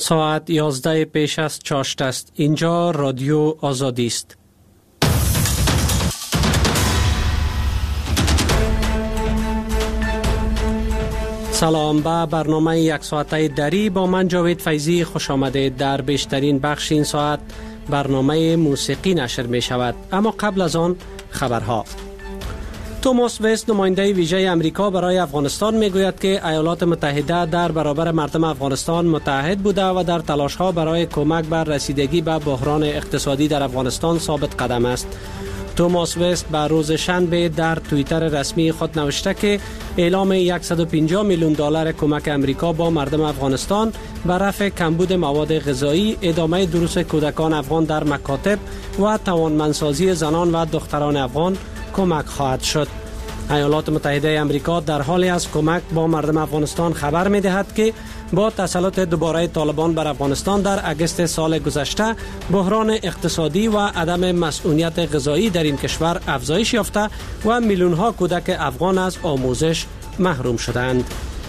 ساعت 11 پیش از چاشت است. اینجا رادیو آزادی است. سلام به برنامه یک ساعته دری با من جاوید فیضی خوش آمدید. در بیشترین بخش این ساعت برنامه موسیقی نشر می شود، اما قبل از آن خبرها. توماس وست نماینده ویژه امریکا برای افغانستان می گوید که ایالات متحده در برابر مردم افغانستان متحد بوده و در تلاش ها برای کمک بر رسیدگی به بحران اقتصادی در افغانستان ثابت قدم است. توماس وست به روز شنبه در توییتر رسمی خود نوشته که اعلام $150 میلیون کمک امریکا با مردم افغانستان به رفع کمبود مواد غذایی، ادامه دروس کودکان افغان در مکاتب و توانمندسازی زنان و دختران افغان کمک خواهد شد. ایالات متحده امریکا در حالی از کمک با مردم افغانستان خبر می دهد که با تسلط دوباره طالبان بر افغانستان در اگست سال گذشته بحران اقتصادی و عدم مسئولیت غذایی در این کشور افزایش یافته و میلیون ها کودک افغان از آموزش محروم شدند.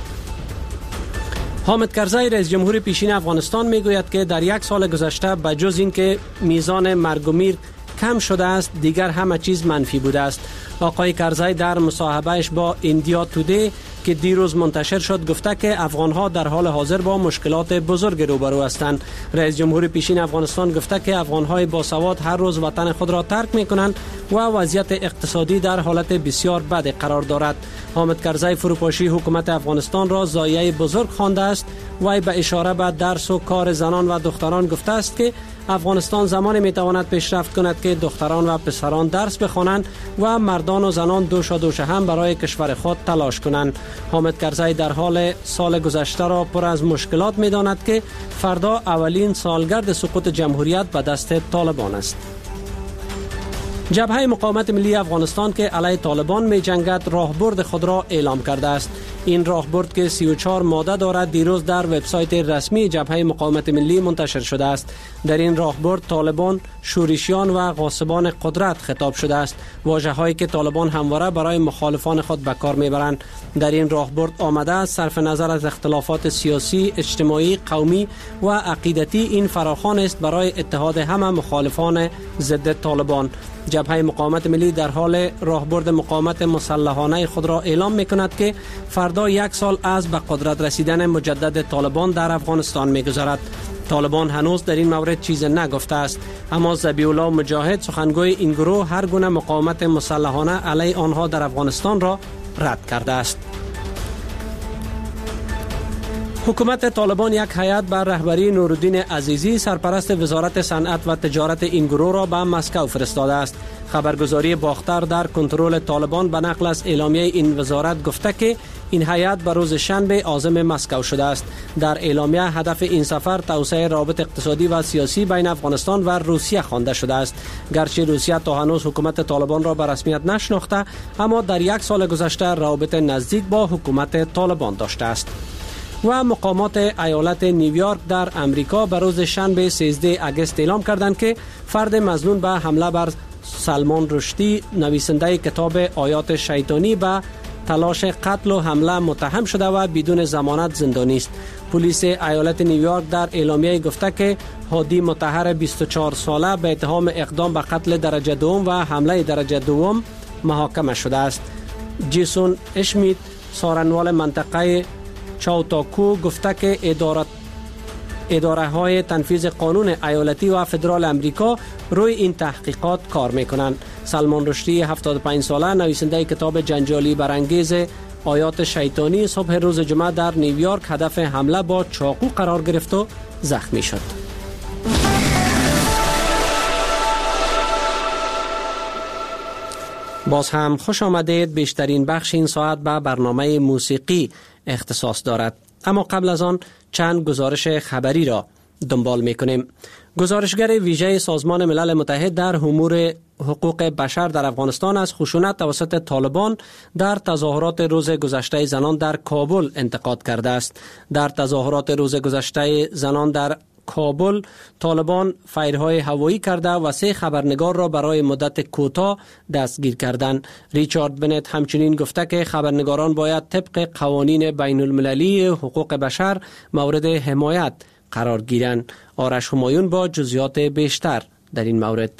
حامد کرزی رئیس جمهور پیشین افغانستان می گوید که در یک سال گذشته بجز این که میزان مرگ و میر کم شده است، دیگر همه چیز منفی بوده است. آقای کرزی در مصاحبهش با ایندیا تودی که دیروز منتشر شد گفته که افغانها در حال حاضر با مشکلات بزرگ روبرو هستند. رئیس جمهور پیشین افغانستان گفته که افغانهای باسواد هر روز وطن خود را ترک می‌کنند و وضعیت اقتصادی در حالت بسیار بد قرار دارد. حامد کرزی فروپاشی حکومت افغانستان را ضایعه بزرگ خوانده است. وی به اشاره به درس و کار زنان و دختران گفته است که افغانستان زمانی میتواند پیشرفت کند که دختران و پسران درس بخوانند و مردان و زنان دوش هم برای کشور خود تلاش کنند. حامد کرزی در حال سال گذشته را پر از مشکلات می‌داند که فردا اولین سالگرد سقوط جمهوریت به دست طالبان است. جبهه مقاومت ملی افغانستان که علیه طالبان می جنگد راهبرد خود را اعلام کرده است. این راهبرد که 34 ماده دارد دیروز در وبسایت رسمی جبهه مقاومت ملی منتشر شده است. در این راهبرد طالبان، شورشیان و غاصبان قدرت خطاب شده است، واژه‌هایی که طالبان همواره برای مخالفان خود به کار میبرند. در این راهبرد آمده است صرف نظر از اختلافات سیاسی، اجتماعی، قومی و عقیدتی این فراخوان است برای اتحاد همه مخالفان ضد طالبان. جبهه مقاومت ملی در حال راهبرد مقاومت مسلحانه خود را اعلام می‌کند که فردا یک سال از به قدرت رسیدن مجدد طالبان در افغانستان می‌گذرد. طالبان هنوز در این مورد چیز نگفته است، اما ذبیح الله مجاهد سخنگوی این گروه هر گونه مقاومت مسلحانه علیه آنها در افغانستان را رد کرده است. حکومت طالبان یک هیئت بر رهبری نورالدین عزیزی سرپرست وزارت صنعت و تجارت این گروه را به مسکو فرستاده است. خبرگزاری باختر در کنترل طالبان به نقل از اعلامیه این وزارت گفته که این هیئت به روز شنبه عازم مسکو شده است. در اعلامیه هدف این سفر توسعه روابط اقتصادی و سیاسی بین افغانستان و روسیه خوانده شده است. گرچه روسیه تا هنوز حکومت طالبان را به رسمیت نشناخته، اما در یک سال گذشته روابط نزدیک با حکومت طالبان داشته است. و مقامات ایالت نیویورک در امریکا به روز شنبه 13 اگست اعلام کردند که فرد مظنون به حمله بر سلمان رشدی نویسنده کتاب آیات شیطانی به تلاش قتل و حمله متهم شده و بدون ضمانت زندانی است. پلیس ایالت نیویورک در اعلامیه گفته که هادی مطهر 24 ساله به اتهام اقدام به قتل درجه دوم و حمله درجه دوم محاکمه شده است. جیسون اشمیت سارنوال منطقه چاوتاکو گفته که اداره های تنفیذ قانون ایالتی و فدرال امریکا روی این تحقیقات کار میکنند. سلمان رشدی 75 ساله نویسنده کتاب جنجالی برانگیز آیات شیطانی صبح روز جمعه در نیویورک هدف حمله با چاقو قرار گرفت و زخمی شد. باز هم خوش آمدید. بیشترین بخش این ساعت به برنامه موسیقی اختصاص دارد، اما قبل از آن چند گزارش خبری را دنبال می‌کنیم. گزارشگر ویژه سازمان ملل متحد در امور حقوق بشر در افغانستان از خشونت توسط طالبان در تظاهرات روز گذشته زنان در کابل انتقاد کرده است. در تظاهرات روز گذشته زنان در کابل طالبان فایرهای هوایی کرده و 3 خبرنگار را برای مدت کوتاه دستگیر کردند. ریچارد بنت همچنین گفته که خبرنگاران باید طبق قوانین بین المللی حقوق بشر مورد حمایت قرار گیرند. آرش همایون با جزئیات بیشتر در این مورد.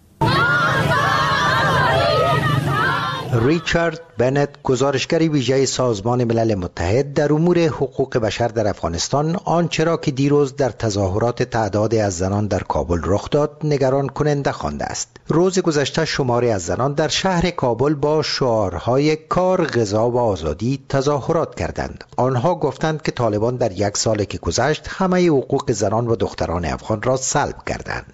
ریچارد بنت، گزارشگر ویژه سازمان ملل متحد در امور حقوق بشر در افغانستان، آنچه را که دیروز در تظاهرات تعدادی از زنان در کابل رخ داد نگران کننده خوانده است. روز گذشته شماری از زنان در شهر کابل با شعارهای کار، غذا و آزادی تظاهرات کردند. آنها گفتند که طالبان در یک سال که گذشت همه حقوق زنان و دختران افغان را سلب کردند.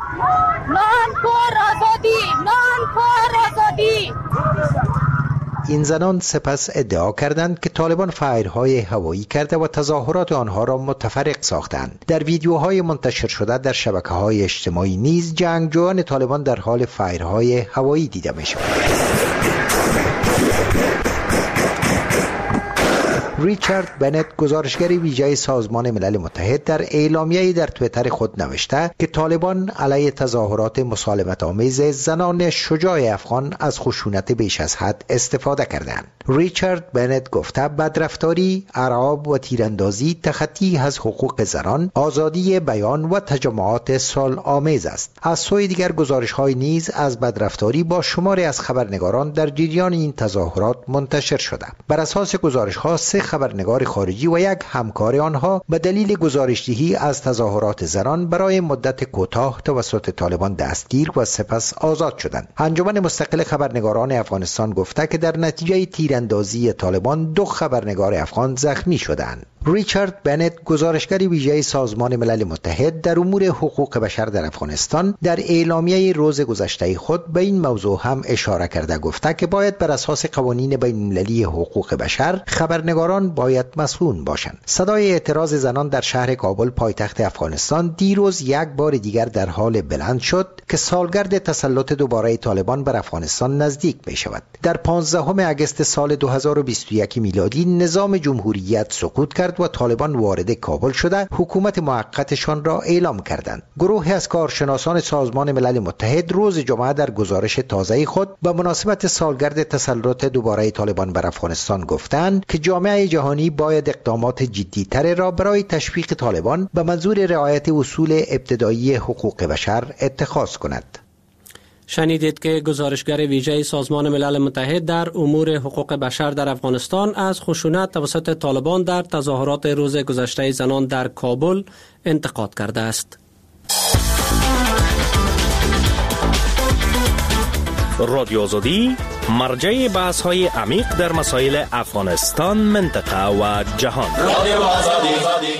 این زنان سپس ادعا کردند که طالبان فایرهای هوایی کرده و تظاهرات آنها را متفرق ساختند. در ویدیوهای منتشر شده در شبکه‌های اجتماعی نیز جنگجویان طالبان در حال فایرهای هوایی دیده می‌شوند. ریچارد بنت، گزارشگر ویژه سازمان ملل متحد، در اعلامیه‌ای در توییتر خود نوشته که طالبان علیه تظاهرات مسالمت آمیز زنان شجاع افغان از خشونت بیش از حد استفاده کردند. ریچارد بنت گفته بدرفتاری، ارعاب و تیراندازی تخطی از حقوق زنان، آزادی بیان و تجمعات صلح آمیز است. از سوی دیگر گزارش‌های نیز از بدرفتاری با شماری از خبرنگاران در جریان این تظاهرات منتشر شده. بر اساس گزارش‌ها 3 خبرنگار خارجی و یک همکار آنها به دلیل گزارش‌دهی از تظاهرات زنان برای مدت کوتاه توسط طالبان دستگیر و سپس آزاد شدند. انجمن مستقل خبرنگاران افغانستان گفته که در نتیجه تیراندازی طالبان 2 خبرنگار افغان زخمی شدند. ریچارد بنت، گزارشگر ویژه سازمان ملل متحد در امور حقوق بشر در افغانستان، در اعلامیه روز گذشته خود به این موضوع هم اشاره کرده گفته که باید بر اساس قوانین بین‌المللی حقوق بشر خبرنگاران باید مسئول باشند. صدای اعتراض زنان در شهر کابل پایتخت افغانستان دیروز یک بار دیگر در حال بلند شد که سالگرد تسلط دوباره طالبان بر افغانستان نزدیک می شود. در 15 اگست سال 2021 میلادی نظام جمهوریت سقوط کرد و طالبان وارد کابل شده حکومت موقتشان را اعلام کردند. گروهی از کارشناسان سازمان ملل متحد روز جمعه در گزارش تازه خود به مناسبت سالگرد تسلط دوباره طالبان بر افغانستان گفتند که جامعه جهانی باید اقدامات جدی‌تر را برای تشویق طالبان به منظور رعایت اصول ابتدایی حقوق بشر اتخاذ کند. شنیدید که گزارشگر ویژه سازمان ملل متحد در امور حقوق بشر در افغانستان از خشونت توسط طالبان در تظاهرات روز گذشته زنان در کابل انتقاد کرده است. رادیو آزادی، مرجع بحث‌های عمیق در مسائل افغانستان، منطقه و جهان. رادیو آزادی.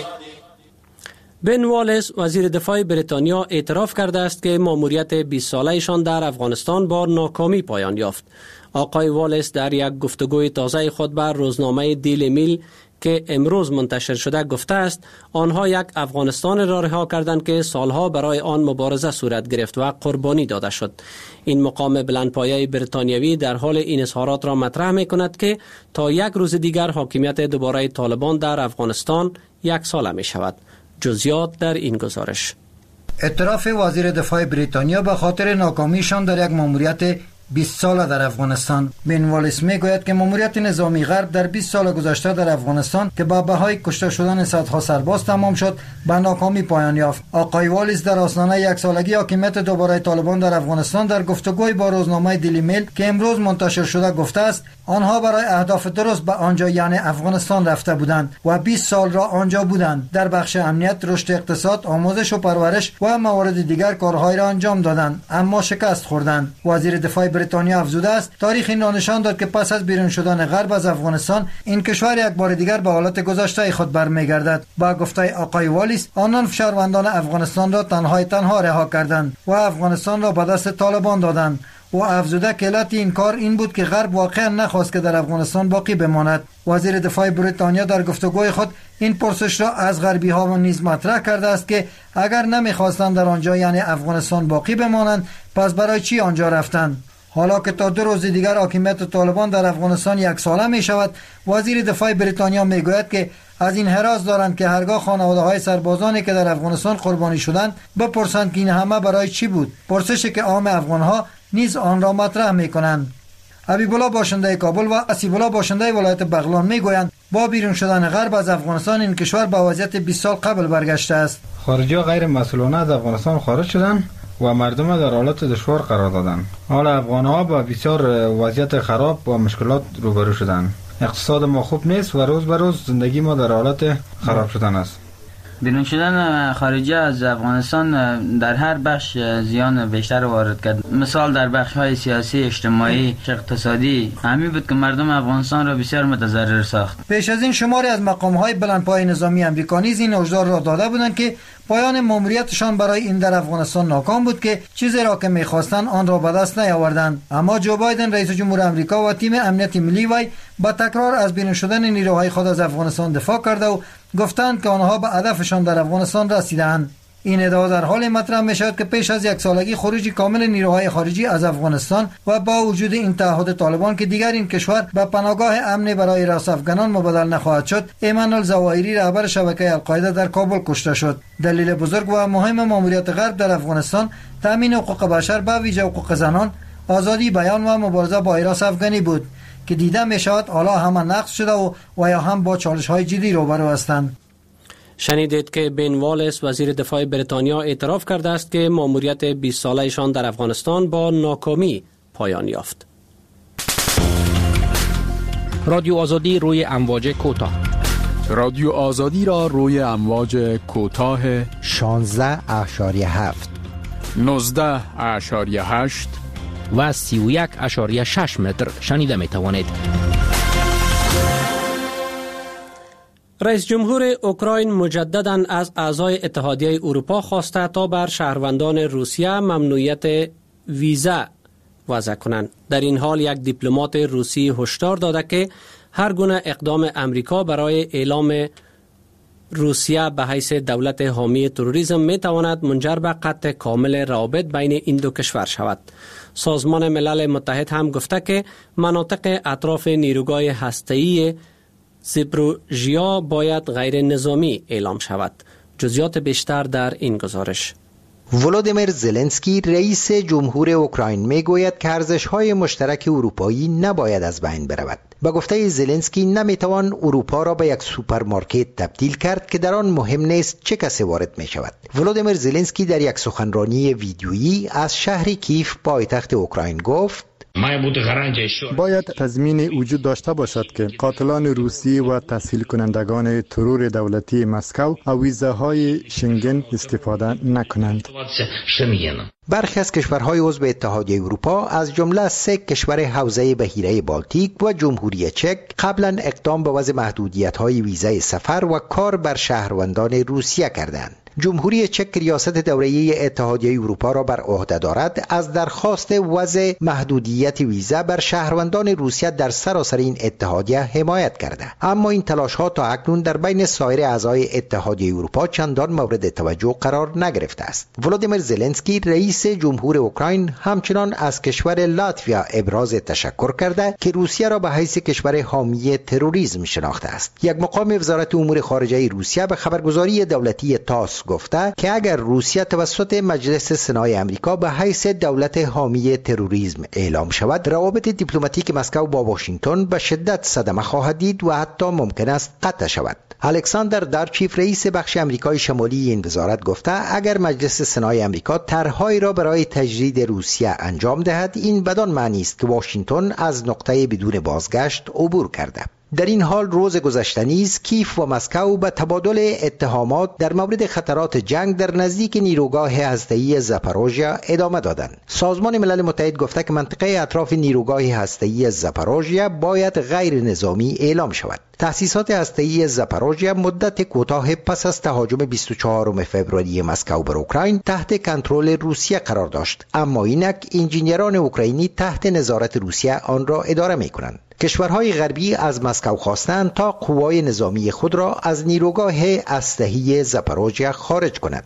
بن والیس، وزیر دفاع بریتانیا، اعتراف کرده است که مأموریت 20 ساله‌شان در افغانستان با ناکامی پایان یافت. آقای والیس در یک گفتگوی تازه خود بر روزنامه دیلی میل که امروز منتشر شده گفته است آنها یک افغانستان را رها کردند که سالها برای آن مبارزه صورت گرفت و قربانی داده شد. این مقام بلندپایه بریتانیوی در حال این اظهارات را مطرح می کند که تا یک روز دیگر حاکمیت دوباره طالبان در افغانستان 1 ساله می شود. جزئیات در این گزارش. اعتراف وزیر دفاع بریتانیا به خاطر ناکامیشان در یک مأموریت 20 ساله در افغانستان. بن والیس میگوید که مأموریت نظامی غرب در 20 سال گذشته در افغانستان که با بهای کشته شدن صدها سرباز تمام شد به ناکامی پایان یافت. آقای والیس در آستانه 1 سالگی حاکمیت دوباره طالبان در افغانستان در گفتگوی با روزنامه دیلی میل که امروز منتشر شده گفته است آنها برای اهداف درست به آنجا یعنی افغانستان رفته بودند و 20 سال را آنجا بودند. در بخش امنیت، رشد اقتصاد، آموزش و پرورش و موارد دیگر کارهای را انجام دادند اما شکست خوردند. وزیر دفاع بریتانیا افزوده است تاریخ این را نشان داد که پس از بیرون شدن غرب از افغانستان این کشور یک بار دیگر به حالت گذشته خود برمیگردد. با گفته آقای والیس آنان فشاروندان افغانستان را تنها رها کردند و افغانستان را به دست طالبان دادند. و افزوده که علت این کار این بود که غرب واقعا نخواست که در افغانستان باقی بماند. وزیر دفاع بریتانیا در گفتگوی خود این پرسش را از غربی ها نیز مطرح کرده است که اگر نمیخواستند در آنجا یعنی افغانستان باقی بمانند پس برای چی آنجا رفتند؟ حالا که تا 2 روز دیگر حاکمیت طالبان در افغانستان 1 ساله می شود، وزیر دفاع بریتانیا می گوید که از این حراس دارند که هرگاه خانواده های سربازانی که در افغانستان قربانی شدند بپرسند که این همه برای چی بود، پرسشی که عام افغان ها نیز آن را مطرح می کنند. حبیب الله باشنده کابل و اسیب الله باشنده ولایت بغلان میگویند با بیرون شدن غرب از افغانستان این کشور به وضعیت 20 سال قبل برگشته است. خارجی‌ها غیر مسئولانه از افغانستان خارج شدند و مردم در حالت دشوار قرار دادند. حالا افغان‌ها با بسیار وضعیت خراب و مشکلات روبرو شدند. اقتصاد ما خوب نیست و روز به روز زندگی ما در حالت خراب شدن است. بیرون شدن خارجی از افغانستان در هر بخش زیان بیشتر وارد کرد. مثال در بخش‌های سیاسی، اجتماعی، اقتصادی همین بود که مردم افغانستان را بسیار متضرر ساخت. پیش از این شماری از مقام‌های بلندپایه نظامی امریکا نیز این هشدار را داده بودند که پایان ماموریتشان برای این در افغانستان ناکام بود که چیزی را که می‌خواستند آن را به دست نیاوردند. اما جو بایدن رئیس جمهور امریکا و تیم امنیت ملی وی با تکرار از بیرون شدن نیروهای خود از افغانستان دفاع کرده و گفتند که آنها به هدفشان در افغانستان رسیدند. این ادعا در حال مطرح می‌شود که پیش از یک سالگی خروج کامل نیروهای خارجی از افغانستان و با وجود این تعهد طالبان که دیگر این کشور به پناهگاه امنی برای راس افغانان مبادل نخواهد شد، ایمان الظواهری رهبر شبکه القاعده در کابل کشته شد. دلیل بزرگ و مهم ماموریت غرب در افغانستان تامین حقوق بشر به ویژه حقوق زنان، آزادی بیان و مبارزه با راس افغانی بود که دیده می‌شود حالا هم نقض شده و یا هم با چالش‌های جدی روبرو هستند. شنیدید که بن والیس وزیر دفاع بریتانیا اعتراف کرده است که ماموریت 20 ساله‌شان در افغانستان با ناکامی پایان یافت. رادیو آزادی روی امواج کوتاه. رادیو آزادی را روی امواج کوتاه 16.7 19.8 و 31.6 متر شنیده می توانید. رئیس جمهور اوکراین مجدداً از اعضای اتحادیه اروپا خواسته تا بر شهروندان روسیه ممنوعیت ویزا وضع کنند. در این حال یک دیپلمات روسی هشدار داده که هر گونه اقدام امریکا برای اعلام روسیه به حیث دولت حامی تروریسم می تواند منجر به قطع کامل روابط بین این دو کشور شود. سازمان ملل متحد هم گفته که مناطق اطراف نیروگاه هسته‌ای زاپوریژیا باید غیر نظامی اعلام شود. جزئیات بیشتر در این گزارش. ولودیمیر زلنسکی رئیس جمهور اوکراین میگوید که ارزش‌های مشترک اروپایی نباید از بین برود. با گفته زلنسکی نمیتوان اروپا را به یک سوپرمارکت تبدیل کرد که در آن مهم نیست چه کسی وارد می شود. ولودیمیر زلنسکی در یک سخنرانی ویدیویی از شهر کیف پایتخت اوکراین گفت باید تضمین وجود داشته باشد که قاتلان روسی و تسهیل کنندگان ترور دولتی مسکو از ویزاهای شنگن استفاده نکنند. برخی از کشورهای عضو اتحادیه اروپا از جمله 3 کشور حوزه بحیره بالتیک و جمهوری چک قبلا اقدام به وضع محدودیت‌های ویزای سفر و کار بر شهروندان روسیه کردند. جمهوری چک ریاست دوره‌ای اتحادیه اروپا را بر عهده دارد از درخواست وضع محدودیت ویزا بر شهروندان روسیه در سراسر این اتحادیه حمایت کرده، اما این تلاش‌ها تا اکنون در بین سایر اعضای اتحادیه اروپا چندان مورد توجه قرار نگرفته است. ولودیمیر زلنسکی رئیس جمهور اوکراین همچنان از کشور لاتویا ابراز تشکر کرده که روسیه را به حیث کشور حامی تروریسم شناخته است. یک مقام وزارت امور خارجه روسیه به خبرگزاری دولتی تاس گفته که اگر روسیه توسط مجلس سنای امریکا به حیث دولت حامی تروریسم اعلام شود، روابط دیپلماتیک مسکو با واشنگتن به شدت صدمه خواهد دید و حتی ممکن است قطع شود. الکساندر دارچیف رئیس بخش امریکای شمالی این وزارت گفته اگر مجلس سنای امریکا طرحهایی را برای تجدید روسیه انجام دهد، این بدان معنی است که واشنگتن از نقطه بدون بازگشت عبور کرده. در این حال روز گذشته نیز کیف و مسکو به تبادل اتهامات در مورد خطرات جنگ در نزدیک نیروگاه هسته‌ای زاپوریژیا ادامه دادند. سازمان ملل متحد گفته که منطقه اطراف نیروگاه هسته‌ای زاپوریژیا باید غیر نظامی اعلام شود. تأسیسات هسته‌ای زاپوریژیا مدت کوتاه پس از تهاجم 24 فوریه مسکو بر اوکراین تحت کنترل روسیه قرار داشت، اما اینک انجینیران اوکراینی تحت نظارت روسیه آن را اداره می‌کنند. کشورهای غربی از مسکو خواستند تا قوای نظامی خود را از نیروگاه هسته‌ای زاپوریژیا خارج کند.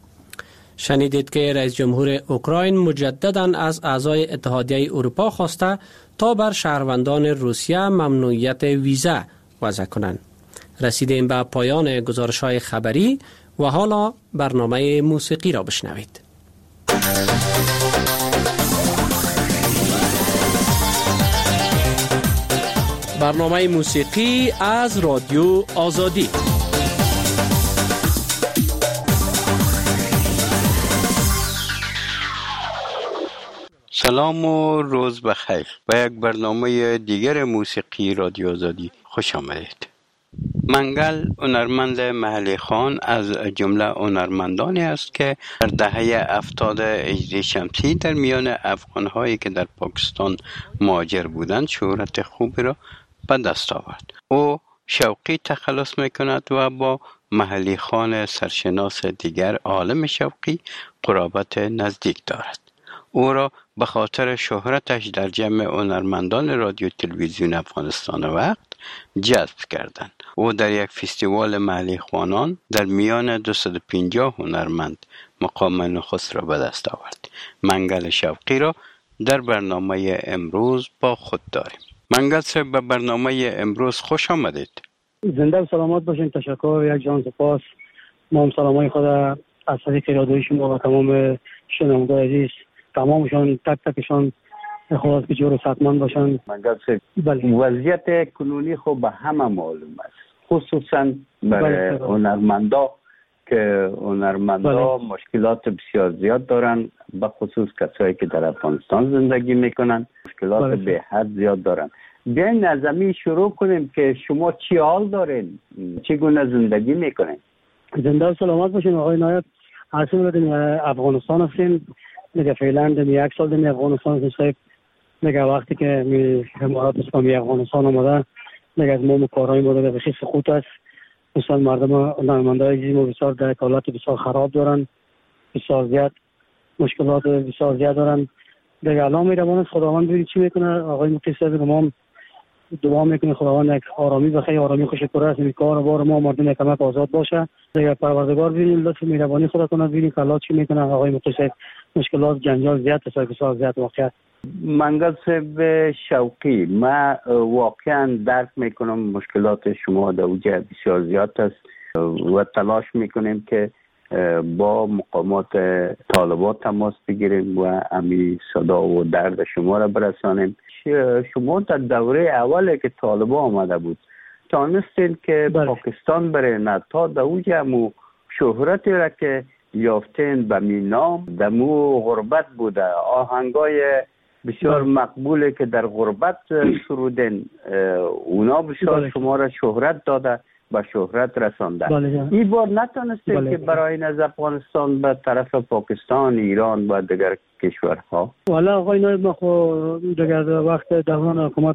شنیدید که رئیس جمهور اوکراین مجدداً از اعضای اتحادیه اروپا خواسته تا بر شهروندان روسیه ممنوعیت ویزا وضع کنند. رسیدیم به پایان گزارش‌های خبری و حالا برنامه موسیقی را بشنوید. برنامه موسیقی از رادیو آزادی. سلام و روز بخیر. به یک برنامه دیگر موسیقی رادیو آزادی خوش آمدید. منگل هنرمند محلی خان از جمله هنرمندانی است که در دهه 70 هجری شمسی در میان افغان‌هایی که در پاکستان مهاجر بودند شهرت خوبی را به دست آورد. او شوقی تخلص می‌کند و با محلی خان سرشناس دیگر عالم شوقی قرابت نزدیک دارد. او را به خاطر شهرتش در جمع هنرمندان رادیو تلویزیون افغانستان وقت جذب کردند. او در یک فستیوال محلی خوانان در میان 250 هنرمند مقام نخست را به دست آورد. منگل شوقی را در برنامه امروز با خود داریم. منگل صاحب، به برنامه امروز خوش آمدید. زنده و سلامت باشین. تشکر، یک جان سپاس. ما هم سلامای خود از طریق رادیوی شما و تمام شنوندگان عزیز، تمامشان تک تکشان خواست که جور صحتمند باشن. منگل صاحب، وضعیت کنونی خب به همه معلوم است، خصوصا برای هنرمندا که هنرمندا مشکلات بسیار زیاد دارن، به خصوص کسایی که در افغانستان زندگی میکنن مشکلات به حد زیاد دارن. بیاین از همین شروع کنیم که شما چی حال دارین، چگونه زندگی میکنین؟ زنده و سلامت باشین آقای نایب. اصلا بودیم افغانستان هستیم دیگه، فعلا دمی یک سال دمی افغانستان هستیم دیگه. وقتی که امارات اسلامی افغانستان آمده دیگه از ما کارهای ما دیگه بخی سقوط است. مثلا مردم هنرمندای عزیز ما بسیار در حالت بسیار خراب دارن، بسیار زیاد مشکلات بسیار زیاد دارن دیگه. الان میروان است خداوند ببینید چی میکنه. آقای مفتی صاحب ما دعا میکنه خداوند یک آرامی بخیر، آرامی خوش پره است. کار بار ما مردم کمک آزاد باشه دیگه. پروردگار ببینیم لطف مهربانی خدا کنه، ببینیم که الله چی میکنه. آقای مفتی صاحب مشکلات جنجال زیاد است، بسیار زیاد واقعا. منگل صاحب شوقی، ما واقعا درک میکنم مشکلات شما در اوجه بسیار زیاد است و تلاش میکنیم که با مقامات طالبات تماس بگیریم و امی صدا و درد شما را برسانیم. شما در دوره اولی که طالبا آمده بود تانستین که پاکستان بره، نه تا در اوجه مو شهرتی را که یافتین به مینام دمو غربت بوده، آهنگای بسیار مقبوله که در غربت سرودن اونا بسیار شما را شهرت داده، به شهرت رسانده. این بار نتانستید که برای از افغانستان به طرف پاکستان، ایران و دیگر کشورها؟ والا آقای نایب، ما خود دیگر وقت دوران حکومت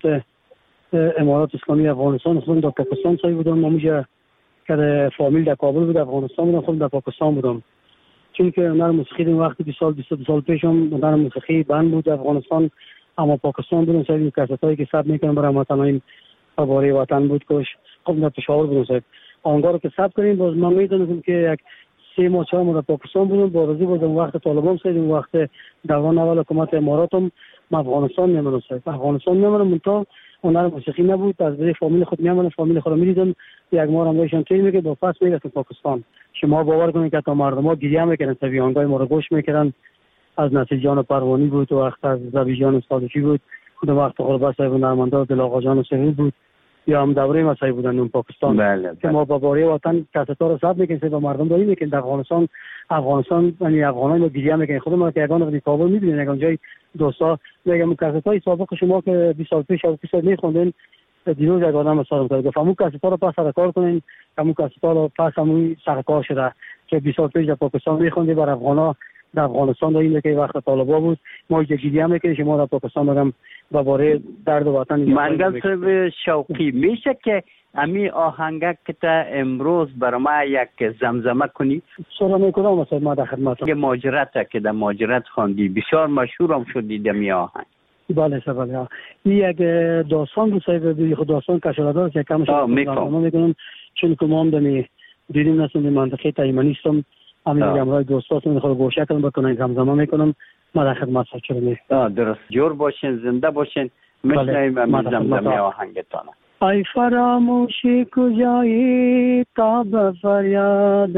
امارات اسلامی افغانستان خودم در پاکستان سایی بودم. ما میشه که فامیل در کابل بود، افغانستان بودم، خودم در پاکستان بودم. چون که هنر موسیقی در وقتی 22 سال پیشم هنر موسیقی بند بود افغانستان، اما پاکستان بودم سایی کساتایی که ثبت میکنم برای مثلا این باره وطن بود کش. خب در پشاور بودم صاحب آنگاه رو که ثبت کنیم. باز من میدونم که یک 3 ماه 4 ماه در پاکستان بودم. بارزی بودم وقت طالبان سایدیم، وقت دوران اول حکومت اماراتم من افغانستان میمونم صاحب. افغانستان میمونم منتها هنر موسیقی نبود. از برای فامیل خود میمونم، فامیل خود میدیدم. یک ماه هم داشتم توی میگه با پس میرفتم پاکستان. شما باور کنید که تا مردم ها گریه میکردن، سویانگای ما رو گوش میکردن. از نصیر جان پروانی بود، وقت از زبی جان صادقی بود، خود وقت غربت صاحب هنرمندا دل آقا جان سعید بود، یا هم دوره مسایی بودن اون پاکستان. که ما با باره وطن کساتا رو ثبت میکنیم با مردم داریم میکنیم در افغانستان یعنی افغانای ما گریه میکنیم. خود ما که یگان کابل میبینیم یگان جای دوستا میگم کساتای سابق شما که 20 سال پیش او پیش میخوندین دیروز یک آدم مثلا کرد گفت همون کساتا رو پس سر کار کنین. همون کساتا رو پس همون سر کار شده که 20 سال پیش در پاکستان میخوندی بر افغانا در افغانستان داریم که وقت طالبا بود ما گریه میکنیم. شما در پاکستان میگم با باره درد وطن. منگل صاحب شوقی، میشه که امی آهنگک که تا امروز بر ما یک زمزمه کنی؟ سورا میکنم مثلا ما در خدمت یه ماجرت که در ماجرت خواندی بسیار مشهور هم شدی دمی آهنگ. بله بله. این یک داستان بود صاحب، خود داستان کشورادار که کمش میکنم چون که ما هم دمی دیدیم نسیم منطقه تایمانیستم همین همراه دوستاتون خود گوشه کنم بکنم زمزمه میکنم. ما در خدمت شدیم. درست، جور باشین، زنده باشین. میشنیم همین زمزمه آهنگتانه. ای فراموشی کجایی تا به فریاد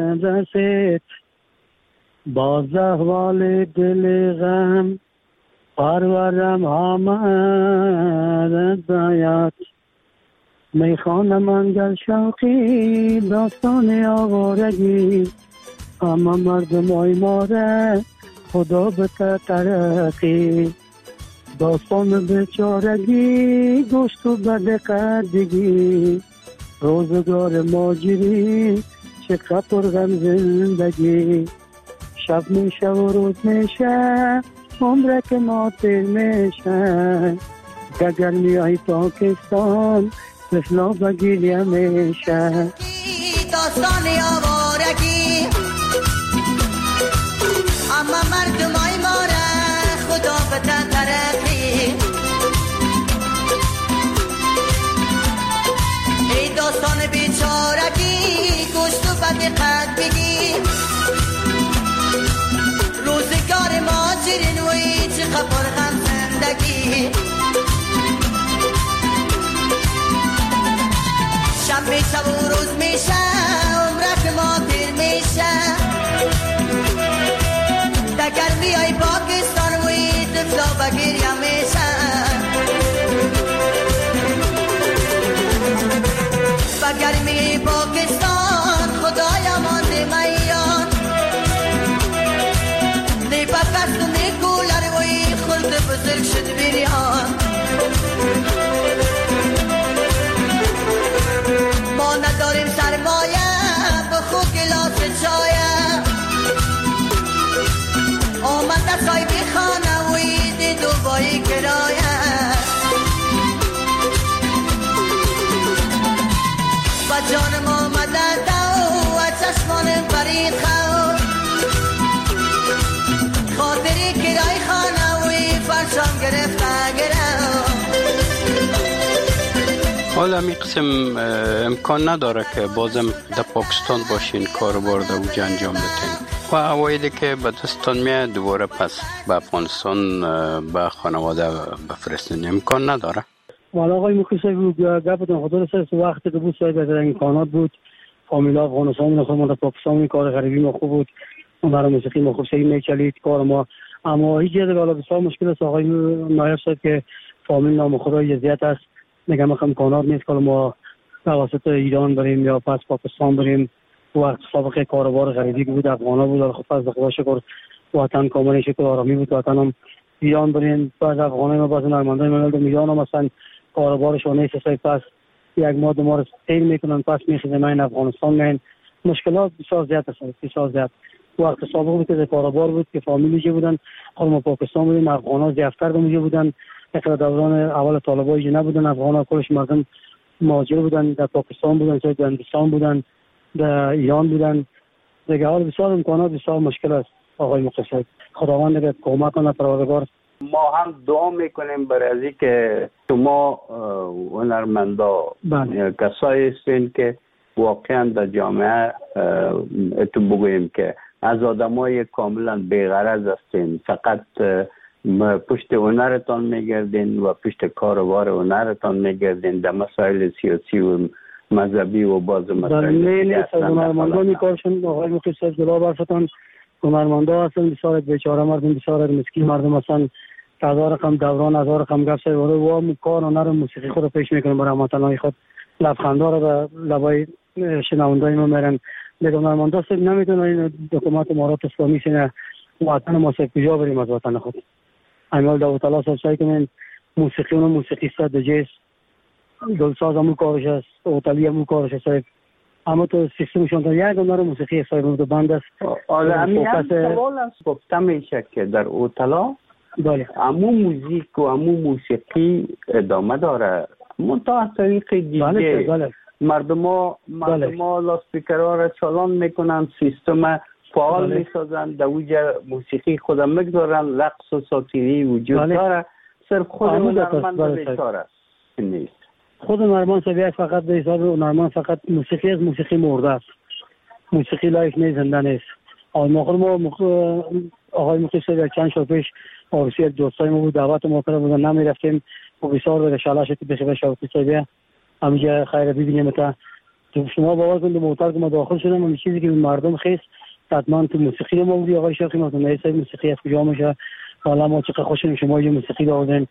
رسید، باز احوال دل غم پرورم آمد باید. میخوانم منگل شوقی داستان آوارگی، اما مردم های ماره خدا به ترقی. داستان بیچارگی گشت و بد قدگی، روزگار ماجری چقدر پر غم زندگی. شب میشه و روز میشه عمره که ما تیر میشه، دگر میای پاکستان مثلا بگیری همیشه. داستان آوارگی اما مردم های ماره خدا به ترقی. ای داستان بیچارگی گشت و بد قدگی، روزگار ماجرین وی چقدر پر غم زندگی. شب میشه و روز میشه عمره که ما دیر میشه، دگر بیای پاکستان وی طفلا بگیر همیشه. بگر می پاکستان خدایا مانده میان، نیپک است و نیکولر وی خلد بزرگ شد بیریان. ما نداریم سرمایه به خود گلاس چایه، آمد صاحب خانه وی دی دوبایی کرایه. و جان ما مدد و چشمان برید خود، خاطری کرای خانه وی فرشان گرفته گرفت. حالا می قسم امکان نداره که بازم در پاکستان باشین کار برده و انجام بتین و اوایدی که به دستان میاد دوباره پس به افغانستان به خانواده بفرستین امکان نداره؟ والا آقای مخیصه گفتون خدا رسه وقتی که بود ساید در امکانات بود فامیل افغانستان خود ما در پاکستان کار غریبی ما خوب بود، اون برای موسیقی ما خوب سهی میچلید کار ما، اما هیچ جده والا بسیار مشکل است آقای نایب صاحب که فامیل نام خدای اذیت است، میگم امکانات نیست که ما توسط ایران بریم یا پس پاکستان بریم. وقت سابقه کاروبار غریبی بود افغانا بود، خب از خدا شکر وطن کامل شکل آرامی بود، وطن هم ایران بریم بعد افغانای ما بعضی نرمندای ملل ایران هم مثلا کاروبارشون نیست سای پس یک ماه دو ماه سیر میکنن پس میخیزن این افغانستان میان، مشکلات بسیار زیاد است بسیار زیاد. وقت سابق بود که کاروبار بود که فامیلی بودن، خود ما پاکستان بودیم افغانا زیادتر بودن بودن اصلا دوران اول طالبای نبودن، افغانا کلش مردم مهاجر بودن، در پاکستان بودن، در هندوستان بودن، در ایران بودن دیگه. حال بسیار امکانات بسیار مشکل است آقای مقصد، خداوند اگر کمک کنه پروردگار. ما هم دعا میکنیم برای از اینکه شما هنرمندا کسایی هستین که واقعا در جامعه تو بگوییم که از آدمای کاملا بی‌غرض هستین، فقط پشت هنرتان میگردین و پشت کاروبار هنرتان میگردین، در مسائل سیاسی و مذهبی و باز مسائل دیگه هنرمندان کارشون آقای مقصد جلو برفتن، هنرمندا هستن بسیار بیچاره مردم، بسیار مسکین مردم هستن، هزار رقم دوران هزار رقم گپ سر و کار هنر موسیقی خود پیش میکنن برای هموطنای خود، لبخندا رو به لبای شنوندای ما میرن. دیگه هنرمندا سب نمیتونن حکومت امارات اسلامی سینه وطن ما سب کجا بریم از وطن خود. امیال داوود تعالی صاحب سعی کنن موسیقی و موسیقیست دجیس گلساز هم کارش است، اوتالی هم کارش است، اما تو سیستمشون تا یک هنر موسیقی صاحب دو بند است. حالا همین سوال است گفتم میشه که در اوتلا بله امو موزیک و امو موسیقی ادامه داره منتها از طریق دیگه. بله. مردم ها لاسپیکرها را چالان میکنن، سیستم فعال میسازن، در اوجه موسیقی خودم میگذارن، رقص و ساتیری وجود داره، صرف خود هنرمند بیچاره است نیست. خود هنرمند سویه فقط به حساب هنرمند فقط موسیقی از موسیقی مرده است، موسیقی لایف نیست، زنده نیست. آقای مقصد چند سال پیش آرسی دوستای ما بود دعوت ما کرده بودن نمیرفتیم و بسیار به شلاش که بخیر شوقی سایه همینجا خیر ببینیم تا شما باور کنید موتور که ما داخل شدم و چیزی که مردم خیس حتما تو موسیقی ما بودی آقای شوقی ما تو موسیقی از کجا میشه، حالا ما چقدر خوشحالیم شما یه موسیقی دادین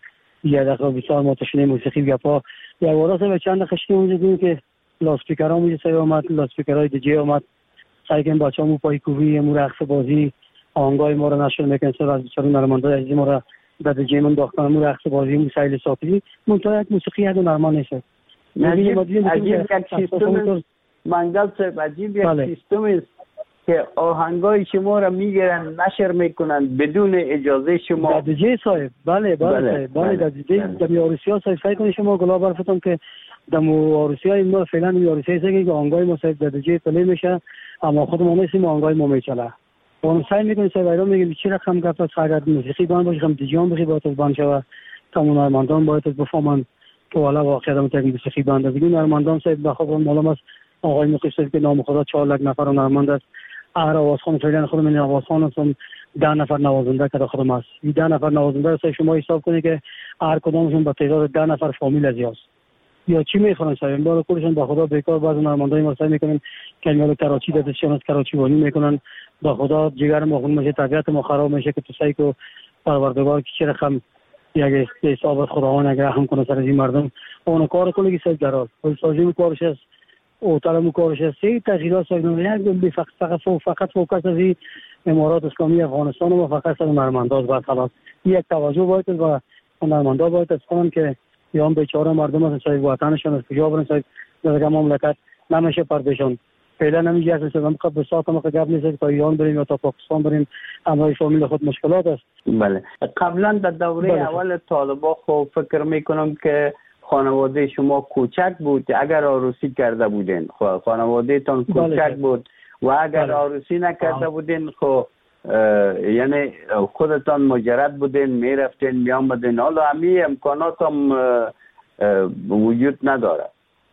یه دقیقه بسیار ما تشنه موسیقی گپا یا وراس به چند دقیقه شدیم دیدیم که لاسپیکرها موجود سای اومد، لاسپیکرهای دیجی اومد، سعی کردن بچه‌مون پای کوبی مو رقص بازی آهنگای ما رو نشون میکنن از بیچاره نرمندای عزیز ما رو در دیجی من داختن مو رقص بازی مو سایل ساپی منتها یک موسیقی هد نرمان نیست. عجیب یک سیستم منگل صاحب، عجیب یک سیستم است که آهنگای شما را میگیرن نشر میکنن بدون اجازه شما. در دیجی صاحب بله در دیجی در آروسیا صاحب سعی کنید شما گلا برفتم که در آروسیا ما فعلا آروسیا است که آهنگای ما صاحب در دیجی پلی میشه اما خود ما نیستیم آهنگای ما میچله. اون سعی میکنیم صاحب ایران میگیم چی رقم گفت اگر موسیقی بان باشه هم دیجیان بخی باید بان شوه تمام نرمندان باید بفهمن که والا واقعا هم تک موسیقی بند دیگه نرمندان صاحب بخوام معلوم است آقای مقیس که نام خدا 4 نفر نرمند است. هر آوازخوان فعلا خود من آوازخوان هستم 10 نفر نوازنده که خودم است. این 10 نفر نوازنده است شما حساب کنید که هر کدومشون با تعداد 10 نفر فامیل از است. یا چی میخوان صاحب بالا کلشون با خدا بیکار بعض نرمندای ما سعی میکنن کلمه کراچی دستشون از کراچی وانی میکنن با خدا جگر ما خون میشه طبیعت ما خراب میشه که تو سعی کو پروردگار کی چه رقم یک حساب خداوند اگر رحم کنه سر این مردم اون کار کنه که سعی درال ولی سازی کارش است او طلب کارش است سی تغییرات ساگنون یک فقط فوکس از امارات اسلامی افغانستان و فقط از نرمنداز بعد خلاص یک توجه باید و نرمندا باید اسپان که یا هم بیچاره مردم از صاحب وطنشون از کجا برن صاحب در مملکت نمیشه پردشون فعلا نمیگه اصلا من قبل ساعت ما گپ نیست تا ایران بریم یا تا پاکستان بریم همراه فامیل خود مشکلات است. بله قبلا در دوره اول طالبان خب فکر میکنم که خانواده شما کوچک بود اگر عروسی کرده بودین خب خانواده تان کوچک بود و اگر عروسی نکرده بودین خب یعنی خودتان مجرد بودین میرفتین میامدین حالا همه امکانات هم وجود نداره.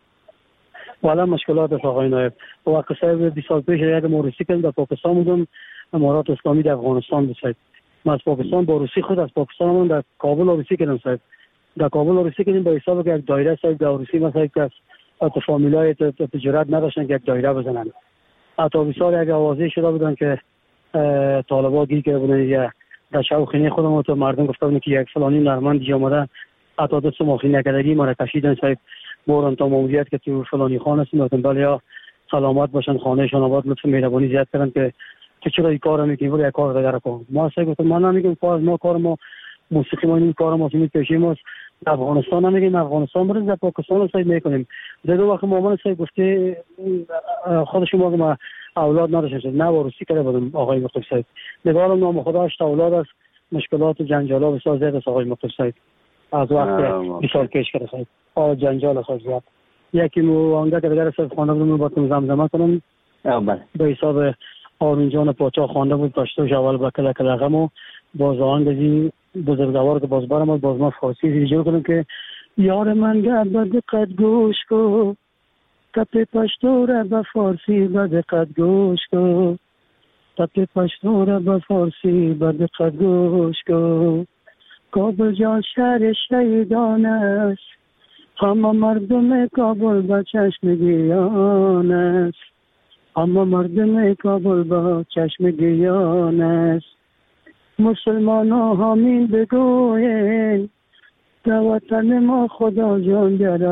والا مشکلات است آقای نایب. وقت صاحب 20 سال پیش یک عروسی کردم در پاکستان بودم امارات اسلامی در افغانستان بود. من از پاکستان با عروسی خود از پاکستان در کابل عروسی کردم صاحب. در کابل عروسی کردیم به حساب که یک دایره صاحب در عروسی مثلا که از فامیلای تجارت نداشتن که یک دایره بزنن. حتی بسیار یک آوازه شده بودن که طالبا گیر کرده بودن یا در شوخینه خودم تو مردم گفته بودن که یک فلانی نرمند دیگه آمده حتی دست ماخی نکردگی ما را کشیدن صاحب بوران تا ماموریت که تو فلانی خان هستیم بله یا سلامت باشن خانهشان آباد لطف مهربانی زیاد کردن که تو چرا این کارو میکنی ولی یک کار دیگه کن. ما اصلا گفتم من نمیگم کار ما موسیقی ما این کار ما تیم پیشی ماست در افغانستان نمیگیم افغانستان بریم در پاکستان سعی میکنیم. در دو وقت مامان سعی گفته خود شما که ما اولاد نداشتیم نه وارسی کرده بودم آقای مقتدی صاحب نگارم نام خدا 8 اولاد است مشکلات و جنجالا بسیار زیاد است آقای مقتدی صاحب از وقت 20 سال پیش کرده صاحب جنجال خیلی زیاد یکی مو آنگه که دیگر صاحب خانه بودم با تون زمزمه کنم به حساب آرون جان پاچا خوانده بود داشته اول با کلا کلا غمو باز آهنگی بزرگوار که باز برام باز ما فارسی ویدیو کنم که یار من گرد با دقت گوش کو تپ پشتو را با فارسی با دقت گوش کو تپ پشتو را با فارسی با دقت گوش کو کابل جان شهر شهیدان است همه مردم کابل با چشم گیان است همه مردم کابل با چشم گیان است مسلمان ها همین بگوین در وطن ما خدا جان در